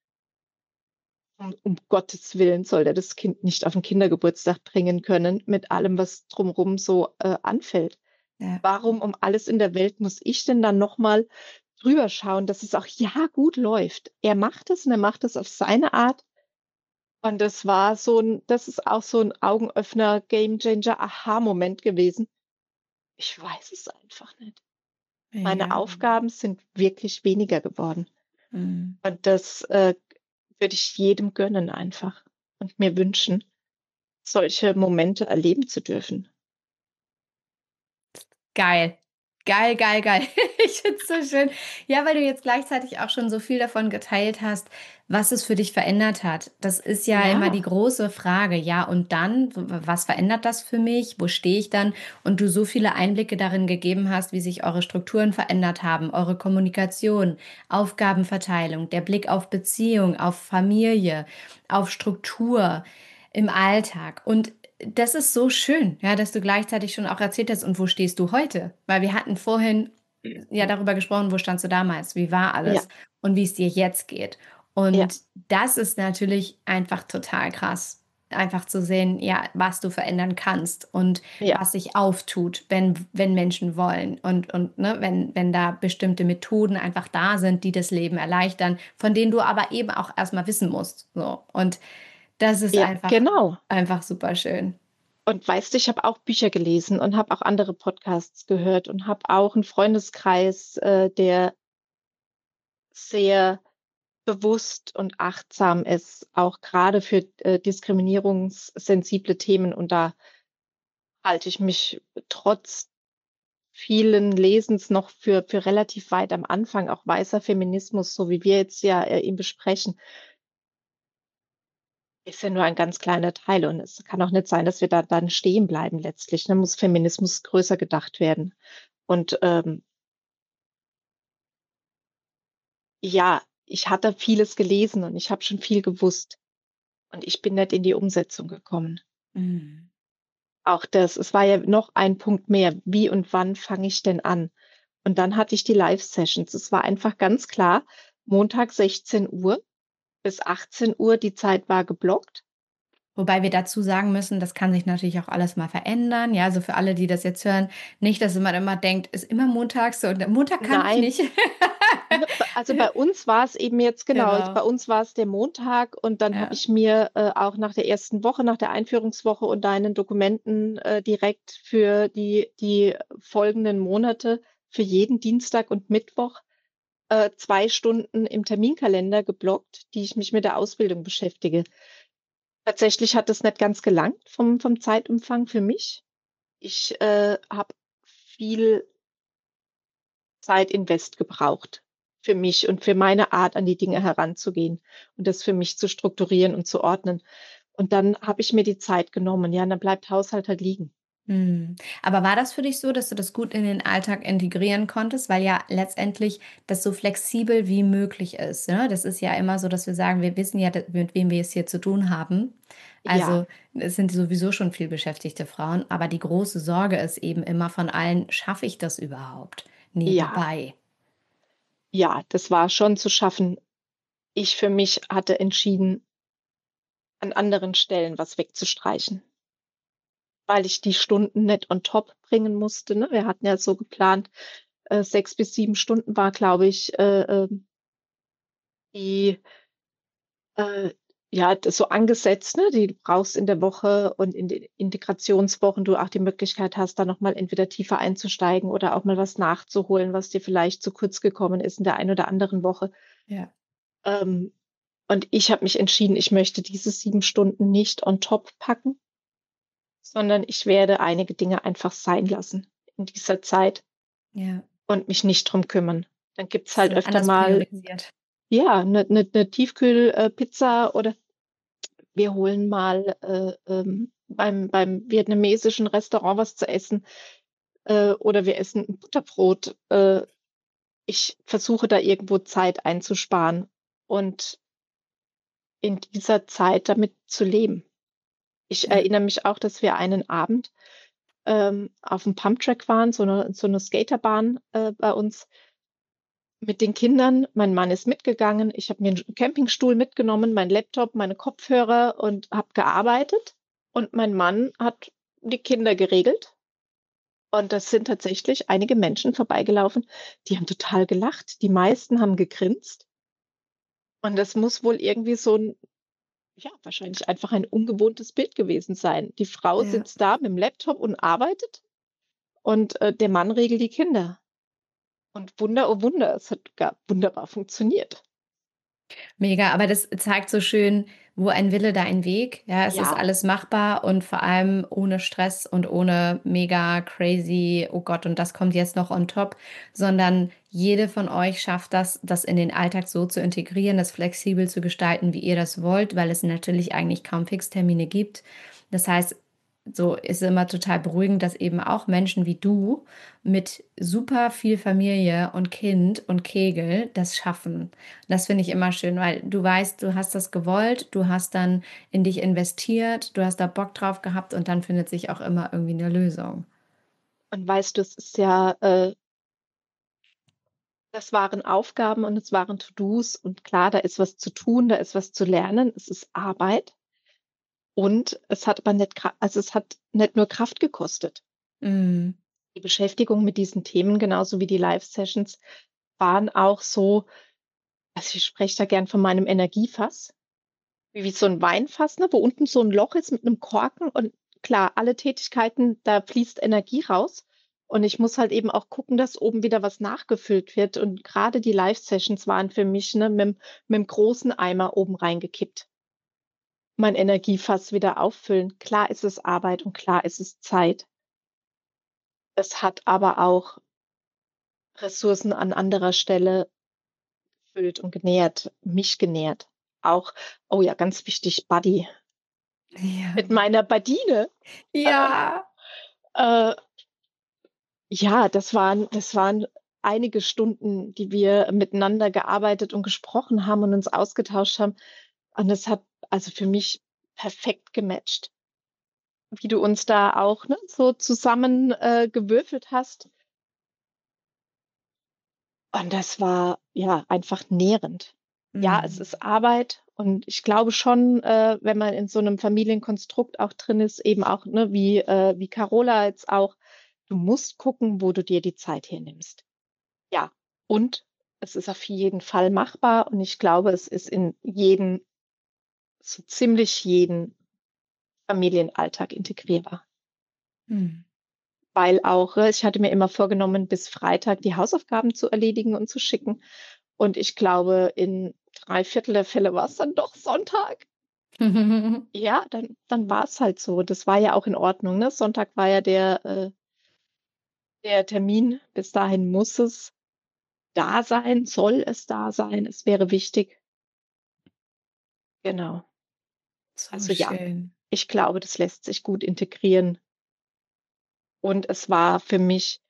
S2: Um Gottes Willen soll der das Kind nicht auf 'n Kindergeburtstag bringen können mit allem, was drumrum so, anfällt.
S1: Ja.
S2: Warum um alles in der Welt muss ich denn dann noch mal drüber schauen, dass es auch ja gut läuft? Er macht es und er macht es auf seine Art. Und das ist auch so 'n Augenöffner, Gamechanger, Aha-Moment gewesen. Ich weiß es einfach nicht. Meine
S1: Mega.
S2: Aufgaben sind wirklich weniger geworden.
S1: Mhm.
S2: Und das, würde ich jedem gönnen einfach und mir wünschen, solche Momente erleben zu dürfen.
S1: Geil. Geil, geil, geil. Ich finde es so schön. Ja, weil du jetzt gleichzeitig auch schon so viel davon geteilt hast, was es für dich verändert hat. Das ist ja immer die
S2: Ja,
S1: große Frage. Ja, und dann, was verändert das für mich? Wo stehe ich dann? Und du so viele Einblicke darin gegeben hast, wie sich eure Strukturen verändert haben, eure Kommunikation, Aufgabenverteilung, der Blick auf Beziehung, auf Familie, auf Struktur im Alltag. Und das ist so schön, ja, dass du gleichzeitig schon auch erzählt hast, und wo stehst du heute? Weil wir hatten vorhin ja darüber gesprochen, wo standst du damals, wie war
S2: ja,
S1: alles und wie es dir jetzt geht.
S2: ja,
S1: Und das ist natürlich einfach total krass, einfach zu sehen, ja, was du verändern kannst und
S2: ja,
S1: was sich auftut, wenn Menschen wollen und ne, wenn da bestimmte Methoden einfach da sind, die das Leben erleichtern, von denen du aber eben auch erstmal wissen musst. So. Und das ist
S2: ja, genau.
S1: einfach super schön.
S2: Und weißt du, ich habe auch Bücher gelesen und habe auch andere Podcasts gehört und habe auch einen Freundeskreis, der sehr bewusst und achtsam ist, auch gerade für, diskriminierungssensible Themen. Und da halte ich mich trotz vielen Lesens noch für relativ weit am Anfang. Auch weißer Feminismus, so wie wir jetzt ja, ihn besprechen, ist ja nur ein ganz kleiner Teil. Und es kann auch nicht sein, dass wir da dann stehen bleiben letztlich, ne? Muss Feminismus größer gedacht werden. Und, ja, ich hatte vieles gelesen und ich habe schon viel gewusst und ich bin nicht in die Umsetzung gekommen.
S1: Mhm.
S2: Auch das, es war ja noch ein Punkt mehr. Wie und wann fange ich denn an? Und dann hatte ich die Live-Sessions. Es war einfach ganz klar, Montag 16 Uhr bis 18 Uhr, die Zeit war geblockt.
S1: Wobei wir dazu sagen müssen, das kann sich natürlich auch alles mal verändern. Ja, also für alle, die das jetzt hören, nicht, dass man immer denkt, ist immer montags so und Montag kann ich
S2: Nein,
S1: nicht.
S2: ne, also bei uns war es eben jetzt genau,
S1: Genau.
S2: bei uns war es der Montag und dann habe
S1: Ja.
S2: ich mir, auch nach der ersten Woche, nach der Einführungswoche und deinen Dokumenten, direkt für die folgenden Monate für jeden Dienstag und Mittwoch, 2 Stunden im Terminkalender geblockt, die ich mich mit der Ausbildung beschäftige. Tatsächlich hat das nicht ganz gelangt vom Zeitumfang für mich. Ich, habe viel Zeit invest gebraucht für mich und für meine Art, an die Dinge heranzugehen und das für mich zu strukturieren und zu ordnen. Und dann habe ich mir die Zeit genommen, ja, und dann bleibt Haushalt halt liegen.
S1: Mhm. Aber war das für dich so, dass du das gut in den Alltag integrieren konntest? Weil ja letztendlich das so flexibel wie möglich ist, ne? Das ist ja immer so, dass wir sagen, wir wissen ja, mit wem wir es hier zu tun haben.
S2: Ja,
S1: Also, es sind sowieso schon viel beschäftigte Frauen, aber die große Sorge ist eben immer von allen: „Schaffe ich das überhaupt
S2: ja,
S1: nebenbei?“
S2: ja, das war schon zu schaffen. Ich für mich hatte entschieden, an anderen Stellen was wegzustreichen, weil ich die Stunden nicht on top bringen musste, ne? Wir hatten ja so geplant, 6 bis 7 Stunden war, glaube ich, die Äh, ja, das so angesetzt, ne, die du brauchst in der Woche und in den Integrationswochen du auch die Möglichkeit hast, da noch mal entweder tiefer einzusteigen oder auch mal was nachzuholen, was dir vielleicht zu kurz gekommen ist in der einen oder anderen Woche.
S1: Ja,
S2: Ähm, und ich habe mich entschieden, ich möchte diese 7 Stunden nicht on top packen, sondern ich werde einige Dinge einfach sein lassen in dieser Zeit
S1: ja.
S2: und mich nicht drum kümmern. Dann gibt's
S1: Hast
S2: halt
S1: du
S2: öfter
S1: anders
S2: mal,
S1: priorisiert.
S2: ja, 'ne Tiefkühl Pizza oder wir holen mal, beim vietnamesischen Restaurant was zu essen, oder wir essen 'n Butterbrot. Ich versuche da irgendwo Zeit einzusparen und in dieser Zeit damit zu leben. Ich
S1: Ja.
S2: erinnere mich auch, dass wir einen Abend, auf'm Pumptrack waren, so 'ne Skaterbahn, bei uns mit den Kindern. Mein Mann ist mitgegangen. Ich habe mir 'n Campingstuhl mitgenommen, meinen Laptop, meine Kopfhörer und habe gearbeitet. Und mein Mann hat die Kinder geregelt. Und das sind tatsächlich einige Menschen vorbeigelaufen, die haben total gelacht. Die meisten haben gegrinst. Und das muss wohl irgendwie so 'n, ja, wahrscheinlich einfach ein ungewohntes Bild gewesen sein. Die Frau
S1: Ja.
S2: sitzt da mit'm Laptop und arbeitet und, der Mann regelt die Kinder. Und Wunder, oh Wunder, es hat gar wunderbar funktioniert.
S1: Mega, aber das zeigt so schön, wo ein Wille, da ein Weg. Ja, es ist
S2: Ja,
S1: alles machbar und vor allem ohne Stress und ohne mega crazy, oh Gott, und das kommt jetzt noch on top, sondern jede von euch schafft das, das in den Alltag so zu integrieren, das flexibel zu gestalten, wie ihr das wollt, weil es natürlich eigentlich kaum Fixtermine gibt. Das heißt, so ist immer total beruhigend, dass eben auch Menschen wie du mit super viel Familie und Kind und Kegel das schaffen. Das finde ich immer schön, weil du weißt, du hast das gewollt, du hast dann in dich investiert, du hast da Bock drauf gehabt und dann findet sich auch immer irgendwie eine Lösung.
S2: und weißt du, es ist ja, das waren Aufgaben und es waren To-dos und klar, da ist was zu tun, da ist was zu lernen, es ist Arbeit und es hat aber nicht also, es hat nicht nur Kraft gekostet.
S1: Mm.
S2: Die Beschäftigung mit diesen Themen, genauso wie die Live-Sessions, waren auch so, also, ich spreche da gern von meinem Energiefass, wie so 'n Weinfass, ne, wo unten so 'n Loch ist mit 'nem Korken und klar, alle Tätigkeiten, da fließt Energie raus und ich muss halt eben auch gucken, dass oben wieder was nachgefüllt wird und grade die Live-Sessions waren für mich, ne, mit'm großen Eimer oben reingekippt. Mein Energiefass wieder auffüllen. Klar ist es Arbeit und klar ist es Zeit. Es hat aber auch Ressourcen an anderer Stelle gefüllt und genährt, mich genährt. Auch, oh ja, ganz wichtig, Buddy.
S1: Ja.
S2: Mit meiner Badine. Äh,
S1: Ja.
S2: äh, ja, das waren einige Stunden, die wir miteinander gearbeitet und gesprochen haben und uns ausgetauscht haben. Und das hat also für mich perfekt gematcht, wie du uns da auch, ne, so zusammen, gewürfelt hast. Und das war, ja, einfach nährend. Ja, es
S1: Mm.
S2: ist Arbeit und ich glaube schon, wenn man in so 'nem Familienkonstrukt auch drin ist, eben auch, ne, wie Carola jetzt auch, du musst gucken, wo du dir die Zeit hernimmst. Ja, und es ist auf jeden Fall machbar und ich glaube, es ist in jeden, so ziemlich jeden Familienalltag integrierbar.
S1: Mm.
S2: Weil auch, ich hatte mir immer vorgenommen, bis Freitag die Hausaufgaben zu erledigen und zu schicken. Und ich glaube, in 3/4 der Fälle war's dann doch Sonntag. Ja, dann war's halt so. Das war ja auch in Ordnung, ne? Sonntag war ja der Termin. Bis dahin muss es da sein, soll es da sein. Es wäre wichtig. Genau.
S1: So
S2: Also ja,
S1: schön.
S2: ich glaube, das lässt sich gut integrieren. Und es war für mich,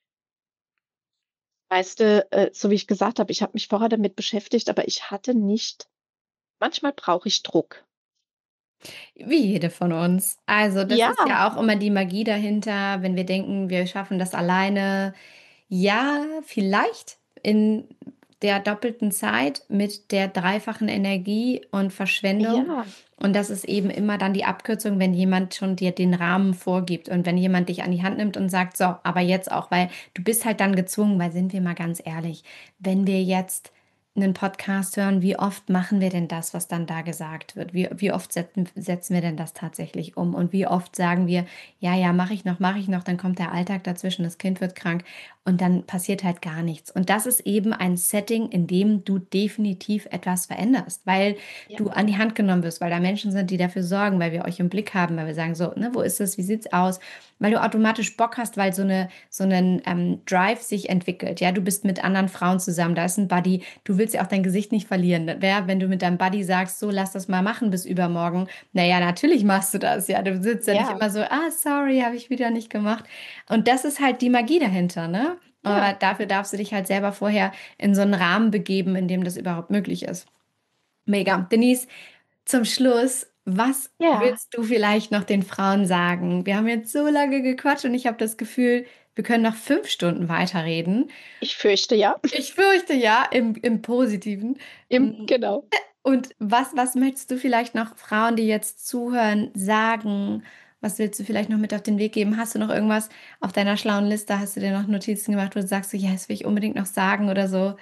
S2: weißt du, so wie ich gesagt habe, ich habe mich vorher damit beschäftigt, aber ich hatte nicht, manchmal brauche ich Druck.
S1: Wie jede von uns. Also, das
S2: Ja,
S1: ist ja auch immer die Magie dahinter, wenn wir denken, wir schaffen das alleine. Ja, vielleicht in der doppelten Zeit mit der dreifachen Energie und Verschwendung.
S2: ja,
S1: Und das ist eben immer dann die Abkürzung, wenn jemand schon dir den Rahmen vorgibt und wenn jemand dich an die Hand nimmt und sagt, so, aber jetzt auch, weil du bist halt dann gezwungen, weil sind wir mal ganz ehrlich, wenn wir jetzt einen Podcast hören, wie oft machen wir denn das, was dann da gesagt wird? Wie oft setzen wir denn das tatsächlich um? Und wie oft sagen wir, ja, ja, mache ich noch, dann kommt der Alltag dazwischen, das Kind wird krank und dann passiert halt gar nichts. Und das ist eben ein Setting, in dem du definitiv etwas veränderst, weil
S2: ja,
S1: du an die Hand genommen wirst, weil da Menschen sind, die dafür sorgen, weil wir euch im Blick haben, weil wir sagen so, ne, wo ist es, wie sieht's aus? Weil du automatisch Bock hast, weil so einen Drive sich entwickelt. Ja, du bist mit anderen Frauen zusammen, da ist ein Buddy, du willst ja auch dein Gesicht nicht verlieren. Wer, wenn du mit deinem Buddy sagst, so lass das mal machen bis übermorgen, naja, natürlich machst du das. Ja, du sitzt ja nicht
S2: ja,
S1: immer so, ah, sorry, habe ich wieder nicht gemacht. Und das ist halt die Magie dahinter, ne?
S2: ja,
S1: Aber dafür darfst du dich halt selber vorher in so einen Rahmen begeben, in dem das überhaupt möglich ist. Mega. Denise, zum Schluss, was
S2: ja.
S1: willst du vielleicht noch den Frauen sagen? Wir haben jetzt so lange gequatscht und ich habe das Gefühl, wir können noch 5 Stunden weiterreden.
S2: Ich fürchte ja.
S1: Ich fürchte ja, im Positiven.
S2: Genau.
S1: Und was möchtest du vielleicht noch Frauen, die jetzt zuhören, sagen? Was willst du vielleicht noch mit auf den Weg geben? Hast du noch irgendwas auf deiner schlauen Liste? Hast du dir noch Notizen gemacht, wo du sagst, so, ja, das will ich unbedingt noch sagen oder so?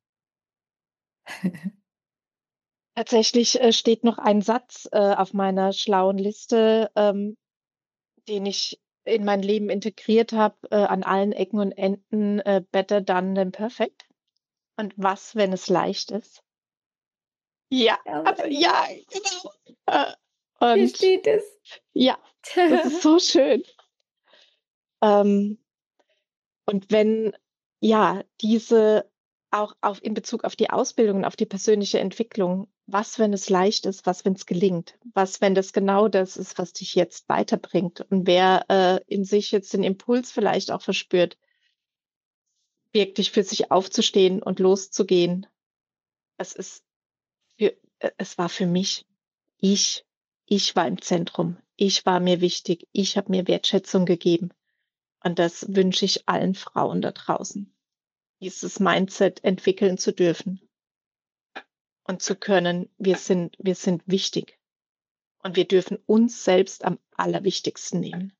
S2: Tatsächlich, steht noch ein Satz, auf meiner schlauen Liste, den ich in mein Leben integriert habe, an allen Ecken und Enden, „Better done than perfect." Und was, wenn es leicht ist? Ja,
S1: Aber
S2: ja, genau.
S1: hier
S2: Und
S1: steht es.
S2: ja, das ist so schön. Ähm, und wenn, ja, diese auch in Bezug auf die Ausbildung und auf die persönliche Entwicklung, was, wenn es leicht ist, was, wenn es gelingt? Was, wenn das genau das ist, was dich jetzt weiterbringt? Und wer in sich jetzt den Impuls vielleicht auch verspürt, wirklich für sich aufzustehen und loszugehen. Es ist es war für mich, ich ich war im Zentrum. Ich war mir wichtig. Ich habe mir Wertschätzung gegeben. Und das wünsche ich allen Frauen da draußen, dieses Mindset entwickeln zu dürfen und zu können, wir sind wichtig und wir dürfen uns selbst am allerwichtigsten nehmen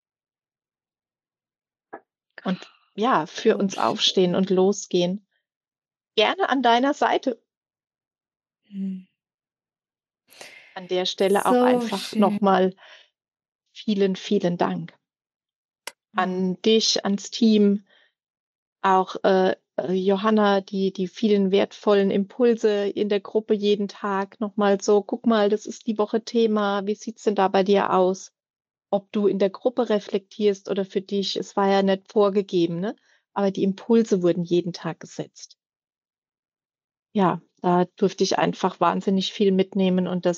S2: und ja, für
S1: So
S2: uns aufstehen
S1: schön.
S2: und losgehen. Gerne an deiner Seite.
S1: Hm.
S2: An der Stelle auch
S1: So
S2: einfach
S1: schön.
S2: nochmal vielen, vielen Dank
S1: Oh.
S2: an dich, ans Team, auch, Johanna, die vielen wertvollen Impulse in der Gruppe jeden Tag noch mal so: „Guck mal, das ist die Woche Thema. Wie sieht's denn da bei dir aus?“ Ob du in der Gruppe reflektierst oder für dich, es war ja nicht vorgegeben, ne? Aber die Impulse wurden jeden Tag gesetzt. Ja, da durfte ich einfach wahnsinnig viel mitnehmen und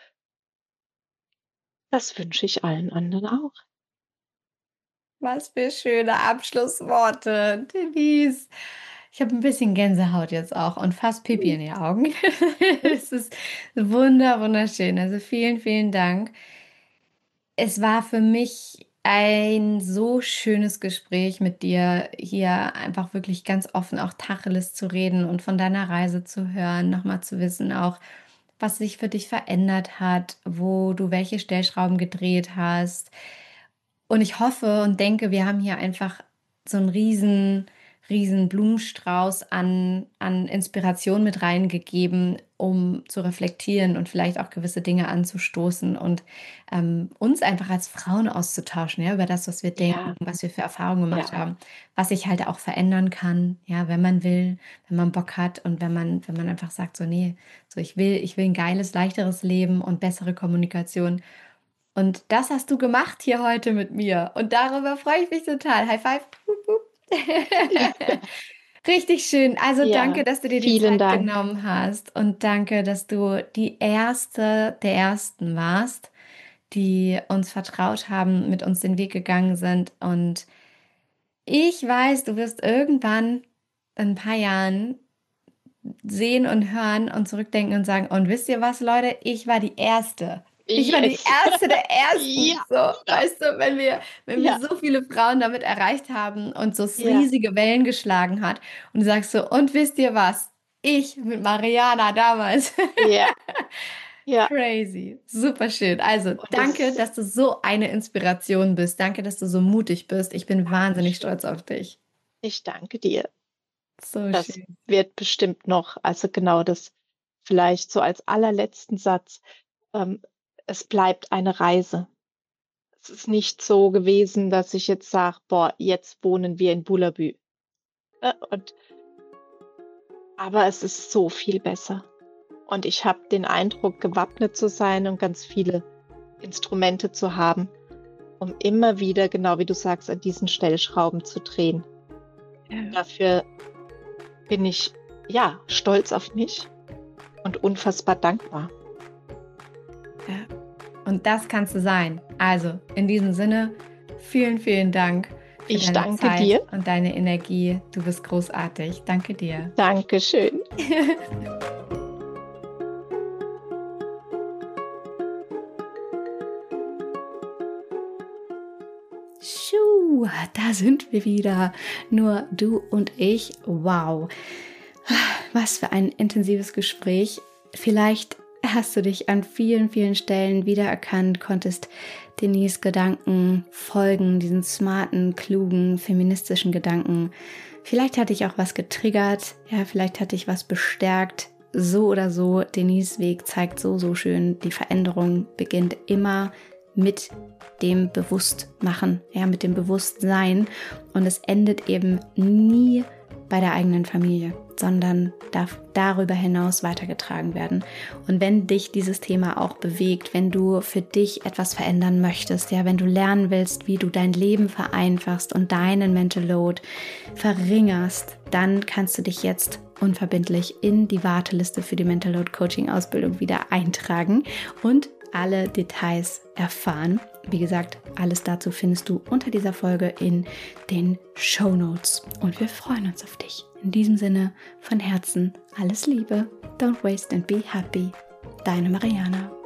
S2: das wünsche ich allen anderen auch.
S1: Was für schöne Abschlussworte, Denise. Ich habe ein bisschen Gänsehaut jetzt auch und fast Pipi in die Augen. Es ist wunderschön. Also, vielen, vielen Dank. Es war für mich ein so schönes Gespräch mit dir, hier einfach wirklich ganz offen auch Tacheles zu reden und von deiner Reise zu hören, noch mal zu wissen auch, was sich für dich verändert hat, wo du welche Stellschrauben gedreht hast. Und ich hoffe und denke, wir haben hier einfach so 'n riesen Blumenstrauß an Inspiration mit reingegeben, um zu reflektieren und vielleicht auch gewisse Dinge anzustoßen und, uns einfach als Frauen auszutauschen, ja, über das, was wir denken,
S2: Ja,
S1: was wir für Erfahrungen gemacht
S2: ja,
S1: haben, was sich halt auch verändern kann, ja, wenn man will, wenn man Bock hat und wenn man einfach sagt: „So, ne, so ich will 'n geiles, leichteres Leben und bessere Kommunikation.“ Und das hast du gemacht hier heute mit mir und darüber freue ich mich total. High five. Wup, wup. Richtig schön. Also, danke,
S2: ja.
S1: dass du dir die
S2: Vielen
S1: Zeit
S2: Dank.
S1: genommen hast und danke, dass du die Erste der Ersten warst, die uns vertraut haben, mit uns den Weg gegangen sind. Und ich weiß, du wirst irgendwann in ein paar Jahren sehen und hören und zurückdenken und sagen: „Und wisst ihr was, Leute? Ich war die Erste. Ich war die
S2: Yes.
S1: Erste der
S2: Ja,
S1: Ersten.“ So,
S2: genau.
S1: weißt du, wenn wir
S2: Ja,
S1: so viele Frauen damit erreicht haben und so es
S2: ja,
S1: riesige Wellen geschlagen hat und du sagst so: „Und wisst ihr was? Ich mit Mariana damals.“
S2: ja, ja.
S1: Crazy, super schön. Also,
S2: Und
S1: danke,
S2: das
S1: dass du so eine Inspiration bist. Danke, dass du so mutig bist. Ich bin wahnsinnig
S2: Dankeschön.
S1: stolz auf dich.
S2: Ich danke dir.
S1: So
S2: Das
S1: schön.
S2: wird bestimmt noch, also genau das vielleicht so als allerletzten Satz. Ähm, Es bleibt eine Reise. Es ist nicht so gewesen, dass ich jetzt sage: „Boah, jetzt wohnen wir in Bullabü“, ne? Aber es ist so viel besser. Und ich habe den Eindruck, gewappnet zu sein und ganz viele Instrumente zu haben, um immer wieder, genau wie du sagst, an diesen Stellschrauben zu drehen. Und
S1: Ja.
S2: dafür bin ich, ja, stolz auf mich und unfassbar dankbar.
S1: Ja. Und das kannst du sein. Also, in diesem Sinne, vielen, vielen Dank für
S2: Ich
S1: deine
S2: danke
S1: Zeit
S2: dir.
S1: und deine Energie. Du bist großartig. Danke dir.
S2: Dankeschön.
S1: Schuh, da sind wir wieder. Nur du und ich. Wow. Was für ein intensives Gespräch. Vielleicht hast du dich an vielen, vielen Stellen wiedererkannt, konntest Denise Gedanken folgen, diesen smarten, klugen, feministischen Gedanken. Vielleicht hat dich auch was getriggert, ja, vielleicht hat dich was bestärkt. So oder so, Denise Weg zeigt so schön, die Veränderung beginnt immer mit dem Bewusstmachen, ja, mit dem Bewusstsein und es endet eben nie bei der eigenen Familie, sondern darf darüber hinaus weitergetragen werden. Und wenn dich dieses Thema auch bewegt, wenn du für dich etwas verändern möchtest, ja, wenn du lernen willst, wie du dein Leben vereinfachst und deinen Mental Load verringerst, dann kannst du dich jetzt unverbindlich in die Warteliste für die Mental Load Coaching Ausbildung wieder eintragen und alle Details erfahren. Wie gesagt, alles dazu findest du unter dieser Folge in den Shownotes. Und wir freuen uns auf dich. In diesem Sinne, von Herzen alles Liebe. Don't waste and be happy. Deine Mariana.